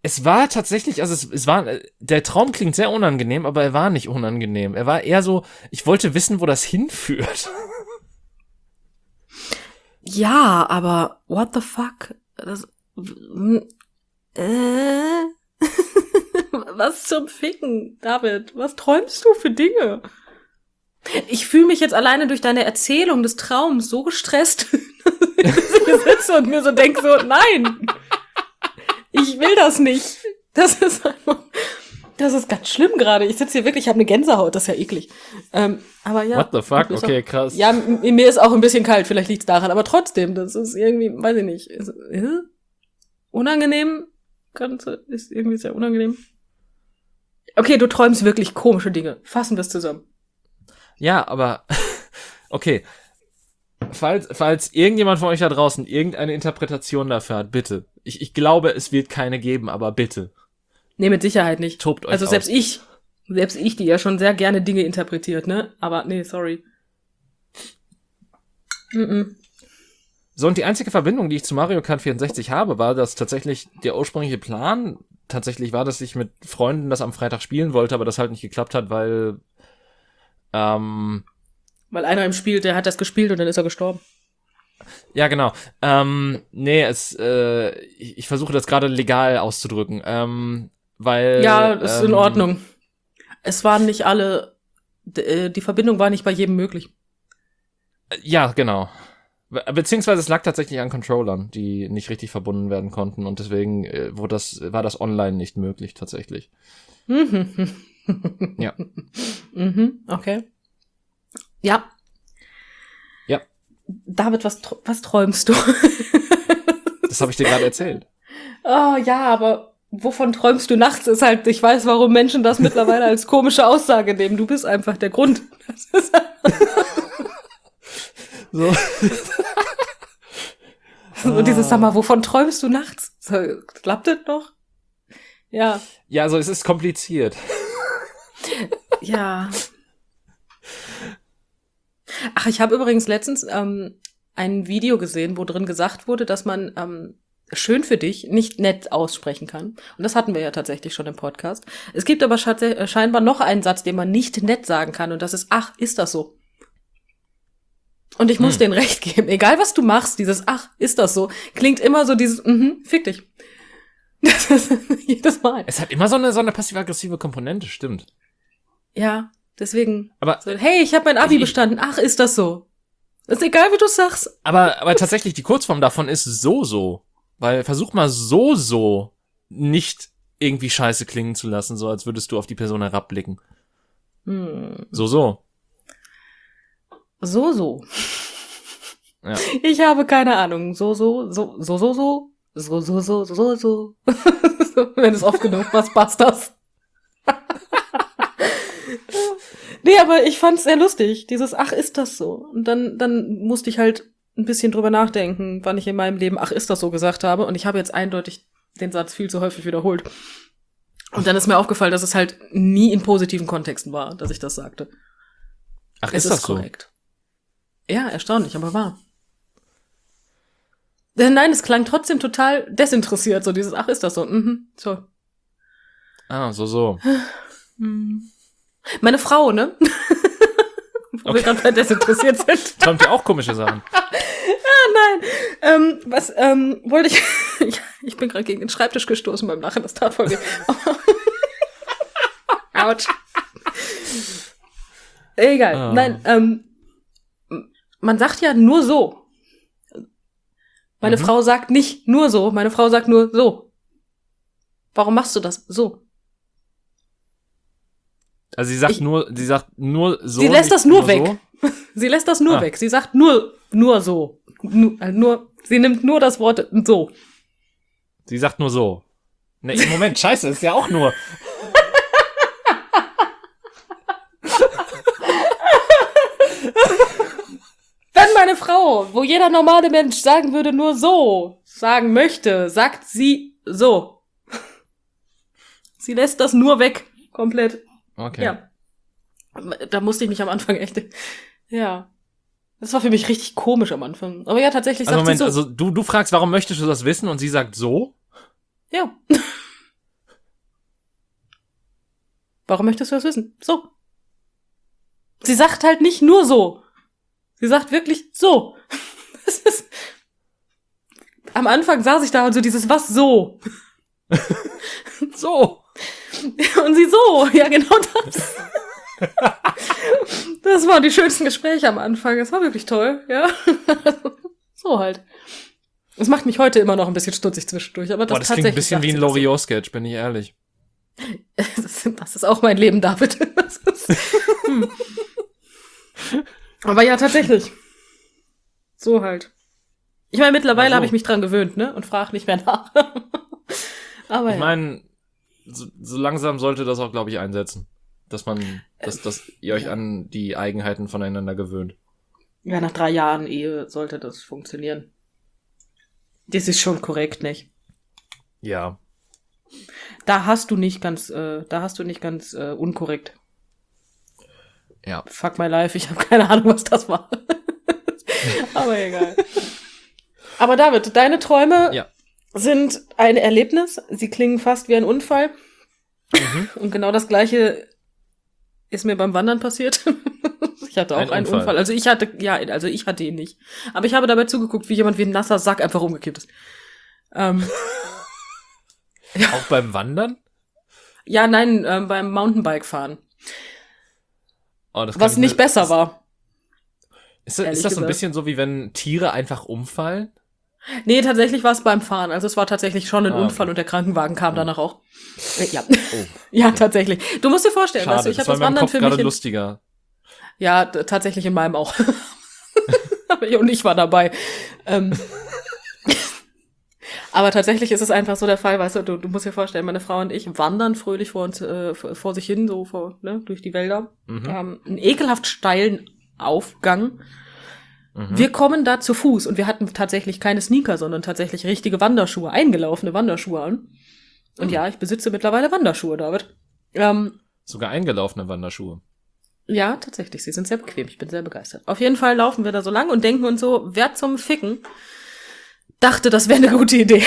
Speaker 1: Es war tatsächlich, also es, es war, der Traum klingt sehr unangenehm, aber er war nicht unangenehm. Er war eher so, ich wollte wissen, wo das hinführt.
Speaker 2: Ja, aber what the fuck? Das, äh, was zum Ficken, David? Was träumst du für Dinge? Ich fühle mich jetzt alleine durch deine Erzählung des Traums so gestresst, dass ich hier sitze und mir so denke, so, nein, ich will das nicht. Das ist einfach, das ist ganz schlimm gerade. Ich sitze hier wirklich, ich habe eine Gänsehaut, das ist ja eklig. Ähm, aber ja.
Speaker 1: What the fuck? Okay,
Speaker 2: auch,
Speaker 1: krass.
Speaker 2: Ja, m- mir ist auch ein bisschen kalt, vielleicht liegt's daran, aber trotzdem, das ist irgendwie, weiß ich nicht, ist, äh, unangenehm, Ganze ist irgendwie sehr unangenehm. Okay, du träumst wirklich komische Dinge. Fassen wir es zusammen.
Speaker 1: Ja, aber okay. Falls, falls irgendjemand von euch da draußen irgendeine Interpretation dafür hat, bitte. Ich, ich glaube, es wird keine geben, aber bitte.
Speaker 2: Nee, mit Sicherheit nicht.
Speaker 1: Tobt euch
Speaker 2: Also
Speaker 1: aus.
Speaker 2: selbst ich, selbst ich, die ja schon sehr gerne Dinge interpretiert, ne? Aber nee, sorry. Mm-mm.
Speaker 1: So, und die einzige Verbindung, die ich zu Mario Kart vierundsechzig habe, war, dass tatsächlich der ursprüngliche Plan tatsächlich war, dass ich mit Freunden das am Freitag spielen wollte, aber das halt nicht geklappt hat, weil ähm,
Speaker 2: Weil einer im Spiel, der hat das gespielt und dann ist er gestorben.
Speaker 1: ja, genau. Ähm, nee, es, äh, ich, ich versuche das gerade legal auszudrücken, ähm, weil
Speaker 2: Ja, ist
Speaker 1: ähm,
Speaker 2: in Ordnung. Es waren nicht alle, d- äh, die Verbindung war nicht bei jedem möglich.
Speaker 1: Ja, genau. Be- Beziehungsweise es lag tatsächlich an Controllern, die nicht richtig verbunden werden konnten und deswegen äh, wo das, war das online nicht möglich tatsächlich.
Speaker 2: Mhm.
Speaker 1: Ja.
Speaker 2: Mhm, okay. Ja.
Speaker 1: Ja.
Speaker 2: David, was, tr- was träumst du?
Speaker 1: Das habe ich dir gerade erzählt.
Speaker 2: Oh, ja, aber wovon träumst du nachts? Ist halt, ich weiß, warum Menschen das mittlerweile als komische Aussage nehmen. Du bist einfach der Grund. Das ist
Speaker 1: So.
Speaker 2: so dieses, sag mal, wovon träumst du nachts? So, klappt das noch? Ja.
Speaker 1: Ja, also es ist kompliziert.
Speaker 2: Ja. Ach, ich habe übrigens letztens ähm, ein Video gesehen, wo drin gesagt wurde, dass man ähm, schön für dich nicht nett aussprechen kann. Und das hatten wir ja tatsächlich schon im Podcast. Es gibt aber schatz- äh, scheinbar noch einen Satz, den man nicht nett sagen kann. Und das ist, ach, ist das so? Und ich muss
Speaker 1: Hm.
Speaker 2: denen recht geben. Egal, was du machst, dieses, ach, ist das so, klingt immer so dieses, mhm, fick dich. Das ist jedes Mal.
Speaker 1: Es hat immer so eine, so eine passiv-aggressive Komponente, stimmt.
Speaker 2: Ja, deswegen.
Speaker 1: Aber,
Speaker 2: So, hey, ich habe mein Abi
Speaker 1: Ich-
Speaker 2: bestanden. Ach, ist das so? Ist egal, wie du sagst.
Speaker 1: aber, aber tatsächlich, die Kurzform davon ist so, so. Weil versuch mal so, so nicht irgendwie scheiße klingen zu lassen, so als würdest du auf die Person herabblicken.
Speaker 2: Hm.
Speaker 1: So, so.
Speaker 2: So, so.
Speaker 1: Ja.
Speaker 2: Ich habe keine Ahnung. So, so, so, so, so, so. So, so, so, so, so. so. Wenn du es oft genug machst, passt das. Nee, aber ich fand's sehr lustig. Dieses, ach, ist das so? Und dann, dann musste ich halt ein bisschen drüber nachdenken, wann ich in meinem Leben, ach, ist das so gesagt habe. Und ich habe jetzt eindeutig den Satz viel zu häufig wiederholt. Und dann ist mir aufgefallen, dass es halt nie in positiven Kontexten war, dass ich das sagte.
Speaker 1: Ach,
Speaker 2: Es
Speaker 1: ist das so?
Speaker 2: korrekt. Ja, erstaunlich, aber wahr. Äh, Nein, es klang trotzdem total desinteressiert, so dieses, ach, ist das so? Mhm, so.
Speaker 1: Ah, so, so.
Speaker 2: Hm. Meine Frau, ne? Wo wir gerade bei desinteressiert sind.
Speaker 1: Träumt ihr auch komische Sachen?
Speaker 2: Nein, ähm, was, ähm, wollte ich, ich, ich bin gerade gegen den Schreibtisch gestoßen beim Lachen, das tat voll weh. Autsch. Egal,
Speaker 1: Ah.
Speaker 2: nein, ähm, man sagt ja nur so. Meine
Speaker 1: Mhm.
Speaker 2: Frau sagt nicht nur so, meine Frau sagt nur so. Warum machst du das so?
Speaker 1: Also sie sagt
Speaker 2: Ich-
Speaker 1: nur, sie sagt nur so.
Speaker 2: Sie lässt
Speaker 1: nicht
Speaker 2: das nur
Speaker 1: so.
Speaker 2: weg. Sie lässt das nur
Speaker 1: Ah.
Speaker 2: weg. Sie sagt nur, nur so. Nur, äh, nur, sie nimmt nur das Wort so.
Speaker 1: Sie sagt nur so. Ne, im Moment, scheiße, ist ja auch nur.
Speaker 2: Wenn meine Frau, wo jeder normale Mensch sagen würde, nur so sagen möchte, sagt sie so. Sie lässt das nur weg. Komplett.
Speaker 1: Okay.
Speaker 2: Ja. Da musste ich mich am Anfang echt, ja. Das war für mich richtig komisch am Anfang. Aber ja, tatsächlich
Speaker 1: Also
Speaker 2: sagt
Speaker 1: Moment,
Speaker 2: sie so.
Speaker 1: also du, du fragst, warum möchtest du das wissen und sie sagt so?
Speaker 2: Ja. Warum möchtest du das wissen? So. Sie sagt halt nicht nur so. Sie sagt wirklich so. Das ist, am Anfang saß ich da und so dieses was so.
Speaker 1: So.
Speaker 2: Und sie so. Ja, genau das. Das waren die schönsten Gespräche am Anfang. Das war wirklich toll, ja. So halt. Es macht mich heute immer noch ein bisschen stutzig zwischendurch, aber das,
Speaker 1: Boah, das klingt ein bisschen wie ein
Speaker 2: sagt sie
Speaker 1: Loriot-Sketch, bin ich ehrlich.
Speaker 2: das. Das ist, das ist auch mein Leben, David. Das ist, hm. Aber ja, tatsächlich. So halt. Ich meine, mittlerweile
Speaker 1: Also.
Speaker 2: habe ich mich dran gewöhnt, ne? Und frage nicht mehr nach. Aber
Speaker 1: Ich
Speaker 2: ja.
Speaker 1: meine, so, so langsam sollte das auch, glaube ich, einsetzen. Dass man, dass, dass ihr euch an die Eigenheiten voneinander gewöhnt.
Speaker 2: Ja, nach drei Jahren Ehe sollte das funktionieren. Das ist schon korrekt, nicht?
Speaker 1: Ja.
Speaker 2: Da hast du nicht ganz, äh, da hast du nicht ganz äh, unkorrekt.
Speaker 1: Ja.
Speaker 2: Fuck my life, ich habe keine Ahnung, was das war. Aber egal. Aber David, deine Träume
Speaker 1: Ja.
Speaker 2: sind ein Erlebnis. Sie klingen fast wie ein Unfall.
Speaker 1: Mhm.
Speaker 2: Und genau das Gleiche ist mir beim Wandern passiert. Ich hatte auch
Speaker 1: Ein
Speaker 2: einen
Speaker 1: Unfall.
Speaker 2: Unfall. Also ich hatte, ja, also ich hatte ihn nicht. Aber ich habe dabei zugeguckt, wie jemand wie ein nasser Sack einfach umgekippt ist. Ähm,
Speaker 1: Auch beim Wandern?
Speaker 2: ja, nein, ähm, beim Mountainbike-Fahren.
Speaker 1: Oh, das kann
Speaker 2: Was
Speaker 1: ich
Speaker 2: nicht
Speaker 1: mir-
Speaker 2: besser
Speaker 1: ist,
Speaker 2: war.
Speaker 1: Ist, das-
Speaker 2: ehrlich
Speaker 1: ist das so ein
Speaker 2: gesagt.
Speaker 1: bisschen so, wie wenn Tiere einfach umfallen?
Speaker 2: Nee, tatsächlich war es beim Fahren. Also es war tatsächlich schon ein
Speaker 1: Ah, okay.
Speaker 2: Unfall und der Krankenwagen kam
Speaker 1: Oh.
Speaker 2: danach auch. Äh, Ja,
Speaker 1: Oh,
Speaker 2: ja, tatsächlich. Du musst dir vorstellen,
Speaker 1: schade.
Speaker 2: weißt du, ich
Speaker 1: das
Speaker 2: habe
Speaker 1: war
Speaker 2: das
Speaker 1: in meinem
Speaker 2: Wandern
Speaker 1: Kopf
Speaker 2: für
Speaker 1: gerade
Speaker 2: mich in,
Speaker 1: lustiger.
Speaker 2: ja, d- tatsächlich in meinem auch. Aber ich und ich war dabei. Ähm, aber tatsächlich ist es einfach so der Fall, weißt du, du, du musst dir vorstellen, meine Frau und ich wandern fröhlich vor uns, äh, vor vor sich hin, so vor, ne, durch die Wälder.
Speaker 1: Mhm.
Speaker 2: Ähm, einen ekelhaft steilen Aufgang.
Speaker 1: Mhm.
Speaker 2: Wir kommen da zu Fuß und wir hatten tatsächlich keine Sneaker, sondern tatsächlich richtige Wanderschuhe, eingelaufene Wanderschuhe an. Und
Speaker 1: Mhm.
Speaker 2: ja, ich besitze mittlerweile Wanderschuhe, David. Ähm,
Speaker 1: Sogar eingelaufene Wanderschuhe.
Speaker 2: ja, tatsächlich, sie sind sehr bequem, ich bin sehr begeistert. Auf jeden Fall laufen wir da so lang und denken uns so, wer zum Ficken dachte, das wäre eine gute Idee.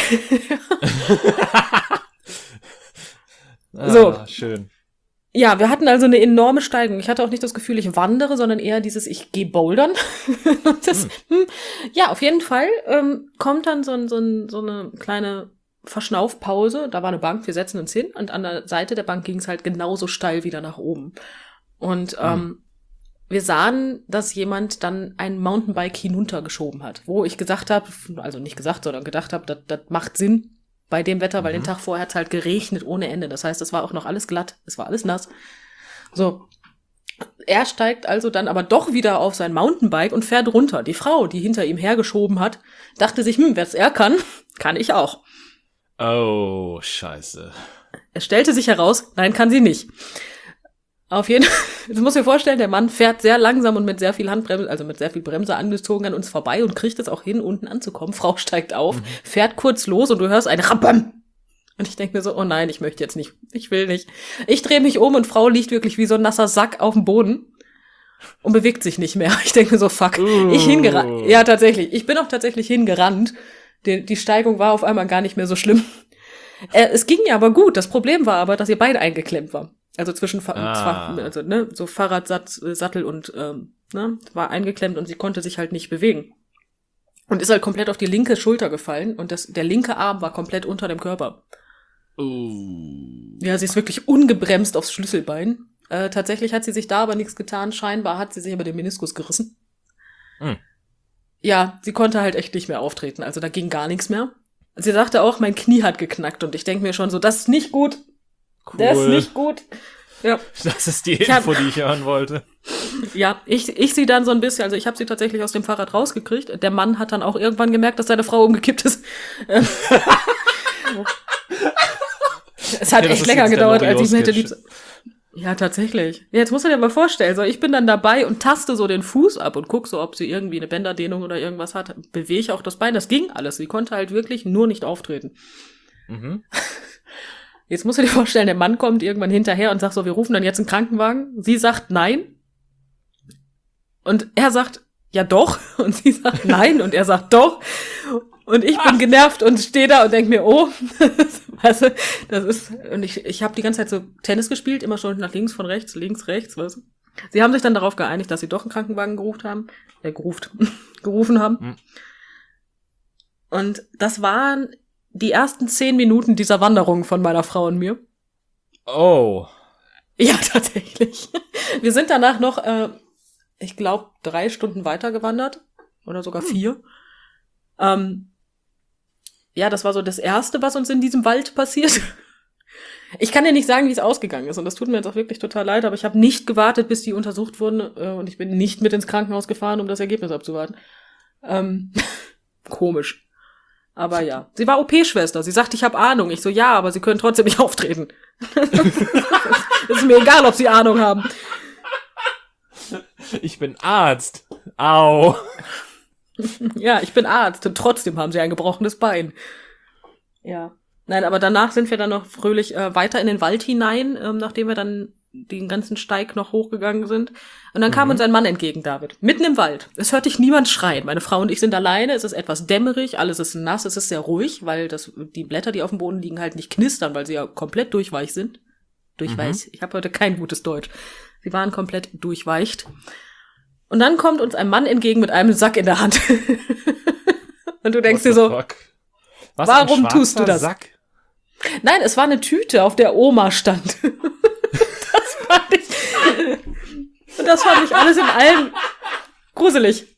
Speaker 1: Ah,
Speaker 2: So.
Speaker 1: schön.
Speaker 2: Ja, wir hatten also eine enorme Steigung. Ich hatte auch nicht das Gefühl, ich wandere, sondern eher dieses, ich gehe bouldern. Und das, hm. Ja, auf jeden Fall ähm, kommt dann so, ein, so, ein, so eine kleine Verschnaufpause. Da war eine Bank, wir setzen uns hin und an der Seite der Bank ging es halt genauso steil wieder nach oben. Und ähm, wir sahen, dass jemand dann ein Mountainbike hinuntergeschoben hat, wo ich gesagt habe, also nicht gesagt, sondern gedacht habe, das, das macht Sinn bei dem Wetter, weil
Speaker 1: Mhm.
Speaker 2: den Tag vorher hat es halt geregnet ohne Ende. Das heißt, es war auch noch alles glatt, es war alles nass. So. Er steigt also dann aber doch wieder auf sein Mountainbike und fährt runter. Die Frau, die hinter ihm hergeschoben hat, dachte sich, hm, wer's er kann, kann ich auch.
Speaker 1: Oh, scheiße.
Speaker 2: Es stellte sich heraus, nein, kann sie nicht. Auf jeden Fall, du musst dir vorstellen, der Mann fährt sehr langsam und mit sehr viel Handbremse, also mit sehr viel Bremse angezogen an uns vorbei und kriegt es auch hin, unten anzukommen. Frau steigt auf,
Speaker 1: Mhm.
Speaker 2: fährt kurz los und du hörst ein Rabbam. Und ich denke mir so, oh nein, ich möchte jetzt nicht, ich will nicht. Ich drehe mich um und Frau liegt wirklich wie so ein nasser Sack auf dem Boden und bewegt sich nicht mehr. Ich denke mir so, fuck,
Speaker 1: Uh.
Speaker 2: ich hingerannt. Ja, tatsächlich. Ich bin auch tatsächlich hingerannt. Die, die Steigung war auf einmal gar nicht mehr so schlimm. Äh, es ging ja aber gut. Das Problem war aber, dass ihr Bein eingeklemmt war. Also zwischen Fa-
Speaker 1: Ah.
Speaker 2: zwar, also ne, so Fahrradsatz, äh, Sattel und ähm, ne, war eingeklemmt und sie konnte sich halt nicht bewegen. Und ist halt komplett auf die linke Schulter gefallen und das, der linke Arm war komplett unter dem Körper.
Speaker 1: Uh.
Speaker 2: Ja, sie ist wirklich ungebremst aufs Schlüsselbein. Äh, tatsächlich hat sie sich da aber nichts getan. Scheinbar hat sie sich aber den Meniskus gerissen.
Speaker 1: Hm.
Speaker 2: Ja, sie konnte halt echt nicht mehr auftreten. Also da ging gar nichts mehr. Sie sagte auch, mein Knie hat geknackt und ich denke mir schon so, das ist nicht gut.
Speaker 1: Cool.
Speaker 2: Das ist nicht gut. Ja,
Speaker 1: Das ist die
Speaker 2: Ich hab-
Speaker 1: Info, die ich hören wollte.
Speaker 2: ja, ich, ich sie dann so ein bisschen, also ich habe sie tatsächlich aus dem Fahrrad rausgekriegt. Der Mann hat dann auch irgendwann gemerkt, dass seine Frau umgekippt ist. Ähm, es hat
Speaker 1: Ja, das
Speaker 2: echt
Speaker 1: ist
Speaker 2: länger
Speaker 1: jetzt der
Speaker 2: gedauert, als ich mir hätte lieb.
Speaker 1: Loriot-Sketch.
Speaker 2: Ja, tatsächlich. Ja, jetzt musst du dir mal vorstellen, so ich bin dann dabei und taste so den Fuß ab und guck so, ob sie irgendwie eine Bänderdehnung oder irgendwas hat. Bewege auch das Bein, das ging alles. Sie konnte halt wirklich nur nicht auftreten.
Speaker 1: Mhm.
Speaker 2: Jetzt musst du dir vorstellen, der Mann kommt irgendwann hinterher und sagt so, wir rufen dann jetzt einen Krankenwagen. Sie sagt nein. Und er sagt, ja doch. Und sie sagt nein. Und er sagt doch. Und ich bin genervt und stehe da und denke mir, oh, Also, das ist, und ich, ich habe die ganze Zeit so Tennis gespielt, immer schon nach links, von rechts, links, rechts, weißt du. Sie haben sich dann darauf geeinigt, dass sie doch einen Krankenwagen gerufen haben, äh, gerufen, gerufen haben. Hm. Und das waren die ersten zehn Minuten dieser Wanderung von meiner Frau und mir.
Speaker 1: Oh.
Speaker 2: Ja, tatsächlich. Wir sind danach noch, äh, ich glaube, drei Stunden weiter gewandert. Oder sogar vier. Hm. Ähm, ja, das war so das Erste, was uns in diesem Wald passiert. Ich kann dir nicht sagen, wie es ausgegangen ist. Und das tut mir jetzt auch wirklich total leid. Aber ich habe nicht gewartet, bis die untersucht wurden. Äh, und ich bin nicht mit ins Krankenhaus gefahren, um das Ergebnis abzuwarten. Ähm, komisch. Aber ja, sie war O P-Schwester. Sie sagt, ich habe Ahnung. Ich so, ja, aber sie können trotzdem nicht auftreten. Es ist mir egal, ob sie Ahnung haben.
Speaker 1: Ich bin Arzt. Au.
Speaker 2: Ja, ich bin Arzt. Und trotzdem haben sie ein gebrochenes Bein. Ja. Nein, aber danach sind wir dann noch fröhlich äh, weiter in den Wald hinein, ähm, nachdem wir dann den ganzen Steig noch hochgegangen sind. Und dann kam mhm. uns ein Mann entgegen, David. Mitten im Wald. Es hört dich niemand schreien. Meine Frau und ich sind alleine. Es ist etwas dämmerig. Alles ist nass. Es ist sehr ruhig, weil das, die Blätter, die auf dem Boden liegen, halt nicht knistern, weil sie ja komplett durchweich sind. Durchweich. Mhm. Ich habe heute kein gutes Deutsch. Sie waren komplett durchweicht. Und dann kommt uns ein Mann entgegen mit einem Sack in der Hand. Und du denkst dir so,
Speaker 1: Was,
Speaker 2: warum tust du das?
Speaker 1: Sack?
Speaker 2: Nein, es war eine Tüte, auf der Oma stand. Das fand ich, und das fand ich alles in allem gruselig.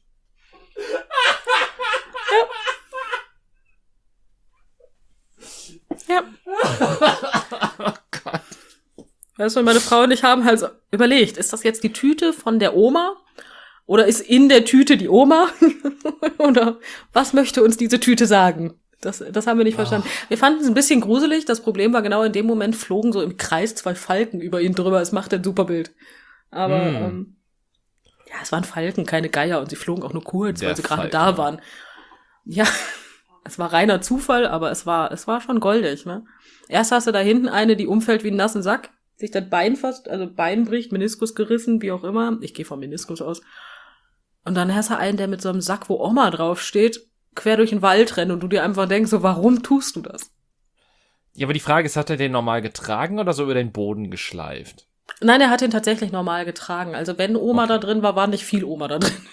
Speaker 2: Ja. Ja.
Speaker 1: Oh Gott.
Speaker 2: Weißt du, meine Frau und ich haben halt so überlegt, ist das jetzt die Tüte von der Oma? Oder ist in der Tüte die Oma? Oder was möchte uns diese Tüte sagen? Das, das haben wir nicht verstanden. Oh. Wir fanden es ein bisschen gruselig. Das Problem war genau in dem Moment flogen so im Kreis zwei Falken über ihn drüber. Es macht ein super Bild. Aber mm. ähm, ja, es waren Falken, keine Geier. Und sie flogen auch nur kurz, der weil sie gerade da waren. Ja, es war reiner Zufall, aber es war, es war schon goldig, ne? Erst hast du da hinten eine, die umfällt wie ein nassen Sack, sich das Bein fast, also Bein bricht, Meniskus gerissen, wie auch immer. Ich gehe vom Meniskus aus. Und dann hast du einen, der mit so einem Sack, wo Oma draufsteht, quer durch den Wald rennt und du dir einfach denkst, so, warum tust du das?
Speaker 1: Ja, aber die Frage ist, hat er den normal getragen oder so über den Boden geschleift?
Speaker 2: Nein, er hat den tatsächlich normal getragen. Also wenn Oma okay. da drin war, war nicht viel Oma da drin.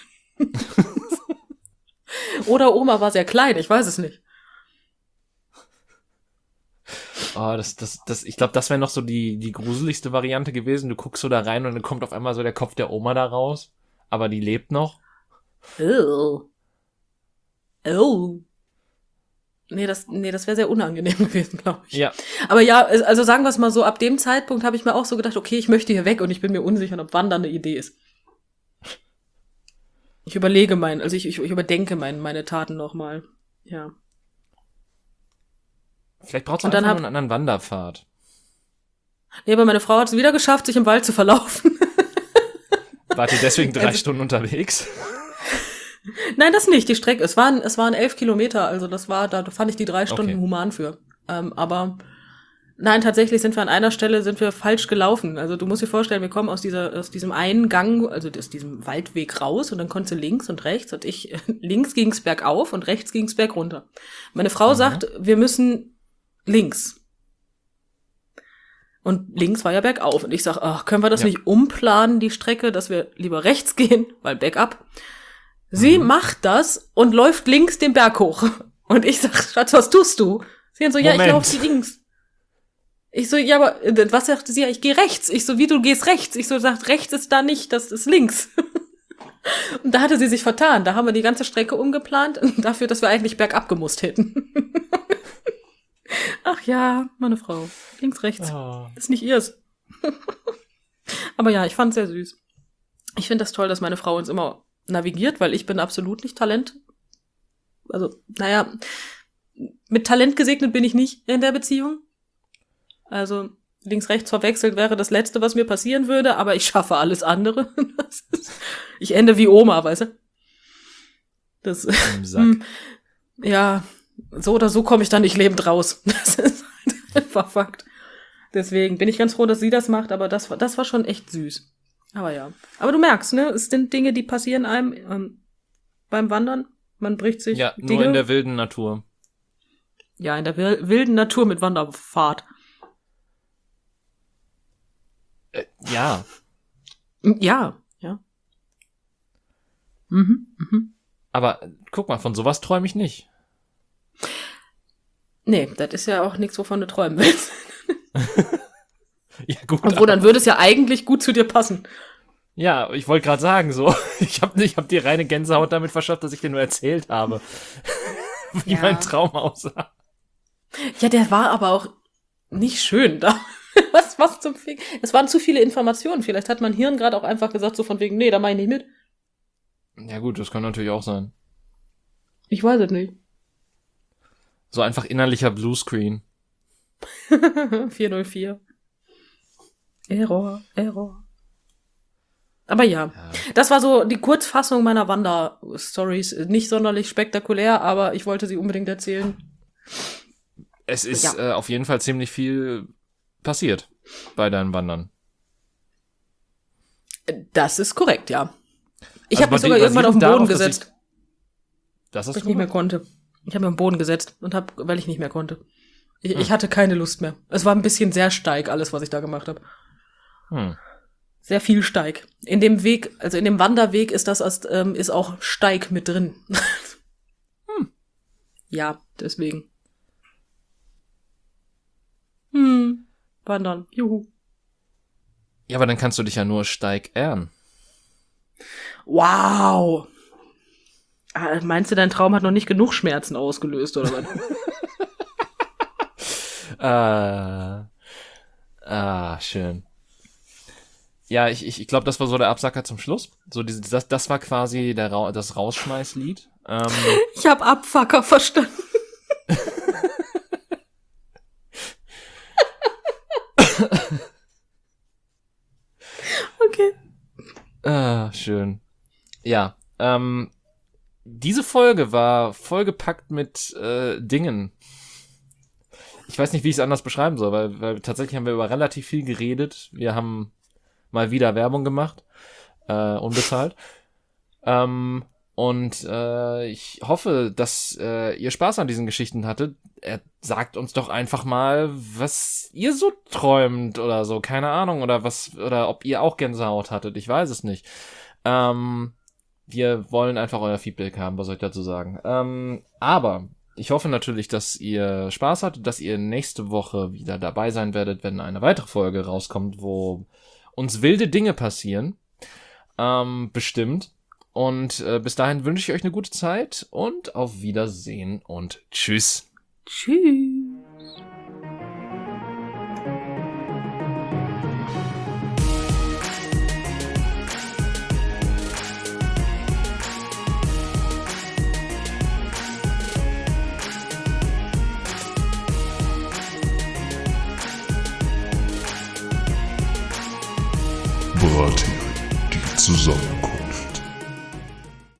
Speaker 2: Oder Oma war sehr klein, ich weiß es nicht.
Speaker 1: Oh, das, das, das, ich glaube, das wäre noch so die, die gruseligste Variante gewesen. Du guckst so da rein und dann kommt auf einmal so der Kopf der Oma da raus. Aber die lebt noch.
Speaker 2: Oh. Oh. Nee, das, nee, das wäre sehr unangenehm gewesen, glaube ich.
Speaker 1: Ja.
Speaker 2: Aber ja, also sagen wir es mal so, ab dem Zeitpunkt habe ich mir auch so gedacht, okay, ich möchte hier weg und ich bin mir unsicher, ob Wandern eine Idee ist. Ich überlege mein, also ich, ich, ich überdenke mein, meine Taten nochmal. Ja.
Speaker 1: Vielleicht braucht es einfach nur einen anderen Wanderpfad.
Speaker 2: Nee, aber meine Frau hat es wieder geschafft, sich im Wald zu verlaufen.
Speaker 1: Wart ihr deswegen drei also, Stunden unterwegs?
Speaker 2: Nein, das nicht. Die Strecke, es waren, es waren elf Kilometer, also das war, da fand ich die drei Stunden okay. human für. Ähm, aber nein, tatsächlich sind wir an einer Stelle, sind wir falsch gelaufen. Also du musst dir vorstellen, wir kommen aus dieser, aus diesem einen Gang, also aus diesem Waldweg raus und dann konntest du links und rechts und ich, links ging's bergauf und rechts ging's bergunter. Meine Frau mhm. sagt, wir müssen links. Und links war ja bergauf. Und ich sag, ach, können wir das ja. nicht umplanen, die Strecke, dass wir lieber rechts gehen, weil bergab. Sie mhm. macht das und läuft links den Berg hoch. Und ich sag, Schatz, was tust du? Sie dann so, ja, Moment. Ich laufe links. Ich so, ja, aber was sagte sie? Ja, ich gehe rechts. Ich so, wie, du gehst rechts? Ich so, sagt, rechts ist da nicht, das ist links. Und da hatte sie sich vertan. Da haben wir die ganze Strecke umgeplant, dafür, dass wir eigentlich bergab gemusst hätten. Ach ja, meine Frau. Links, rechts. Oh. Ist nicht ihrs. Aber ja, ich fand's sehr süß. Ich finde das toll, dass meine Frau uns immer navigiert, weil ich bin absolut nicht Talent. Also, naja, mit Talent gesegnet bin ich nicht in der Beziehung. Also, links, rechts verwechselt wäre das Letzte, was mir passieren würde, aber ich schaffe alles andere. Das ist, ich ende wie Oma, weißt du? Das, Im Sack. Ja, so oder so komme ich da nicht lebend raus. Das ist halt einfach Fakt. Deswegen bin ich ganz froh, dass sie das macht, aber das war, das war schon echt süß. Aber ja. Aber du merkst, ne, es sind Dinge, die passieren einem ähm, beim Wandern. Man bricht sich
Speaker 1: Ja,
Speaker 2: Dinge.
Speaker 1: nur in der wilden Natur.
Speaker 2: Ja, in der wilden Natur mit Wanderfahrt.
Speaker 1: Äh, ja.
Speaker 2: Ja, ja. Mhm, mhm.
Speaker 1: Aber guck mal, von sowas träume ich nicht.
Speaker 2: Nee, das ist ja auch nichts, wovon du träumen willst.
Speaker 1: Ja, gut.
Speaker 2: Obwohl, dann würde es ja eigentlich gut zu dir passen.
Speaker 1: Ja, ich wollte gerade sagen, so, ich habe ich hab die reine Gänsehaut damit verschafft, dass ich dir nur erzählt habe, wie
Speaker 2: Ja.
Speaker 1: mein Traum aussah.
Speaker 2: Ja, der war aber auch nicht schön da. Was, was zum Fick? Es waren zu viele Informationen. Vielleicht hat mein Hirn gerade auch einfach gesagt, so von wegen, nee, da mach ich nicht mit.
Speaker 1: Ja gut, das kann natürlich auch sein.
Speaker 2: Ich weiß es nicht.
Speaker 1: So einfach innerlicher Bluescreen.
Speaker 2: vier null vier. Error, Error. Aber ja,
Speaker 1: Ja.
Speaker 2: das war so die Kurzfassung meiner Wander-Stories. Nicht sonderlich spektakulär, aber ich wollte sie unbedingt erzählen.
Speaker 1: Es ist
Speaker 2: Ja.
Speaker 1: äh, auf jeden Fall ziemlich viel passiert bei deinen Wandern.
Speaker 2: Das ist korrekt, ja. Ich
Speaker 1: Also
Speaker 2: habe mich sogar
Speaker 1: basi-
Speaker 2: irgendwann auf den
Speaker 1: basierend
Speaker 2: Boden
Speaker 1: darauf, dass
Speaker 2: gesetzt,
Speaker 1: Das
Speaker 2: weil
Speaker 1: ist
Speaker 2: ich nicht mehr
Speaker 1: cool.
Speaker 2: konnte. Ich habe mich auf den Boden gesetzt und hab, weil ich nicht mehr konnte. Ich,
Speaker 1: Hm.
Speaker 2: ich hatte keine Lust mehr. Es war ein bisschen sehr steig, alles, was ich da gemacht habe.
Speaker 1: Hm.
Speaker 2: Sehr viel Steig. In dem Weg, also in dem Wanderweg ist das erst, ähm, ist auch Steig mit drin.
Speaker 1: Hm.
Speaker 2: Ja, deswegen. Hm. Wandern. Juhu.
Speaker 1: Ja, aber dann kannst du dich ja nur steig ehren.
Speaker 2: Wow. Ah, meinst du, dein Traum hat noch nicht genug Schmerzen ausgelöst, oder was?
Speaker 1: Ah, ah, schön. Ja, ich, ich, ich glaube, das war so der Absacker zum Schluss. So diese, das, das war quasi der Ra- das Rausschmeißlied. Ähm,
Speaker 2: Ich hab Abfucker verstanden. Okay.
Speaker 1: ah, schön. Ja, ähm, diese Folge war vollgepackt mit äh, Dingen. Ich weiß nicht, wie ich es anders beschreiben soll, weil, weil tatsächlich haben wir über relativ viel geredet. Wir haben mal wieder Werbung gemacht, äh, unbezahlt. Ähm, und äh, ich hoffe, dass äh, ihr Spaß an diesen Geschichten hattet. Er sagt uns doch einfach mal, was ihr so träumt oder so, keine Ahnung, oder was, oder ob ihr auch Gänsehaut hattet, ich weiß es nicht. Ähm, wir wollen einfach euer Feedback haben, was soll ich dazu sagen. Ähm, aber ich hoffe natürlich, dass ihr Spaß hattet, dass ihr nächste Woche wieder dabei sein werdet, wenn eine weitere Folge rauskommt, wo uns wilde Dinge passieren. Ähm, bestimmt. Und äh, bis dahin wünsche ich euch eine gute Zeit und auf Wiedersehen und tschüss.
Speaker 2: Tschüss.
Speaker 3: Bratin, die Zusammenkunft.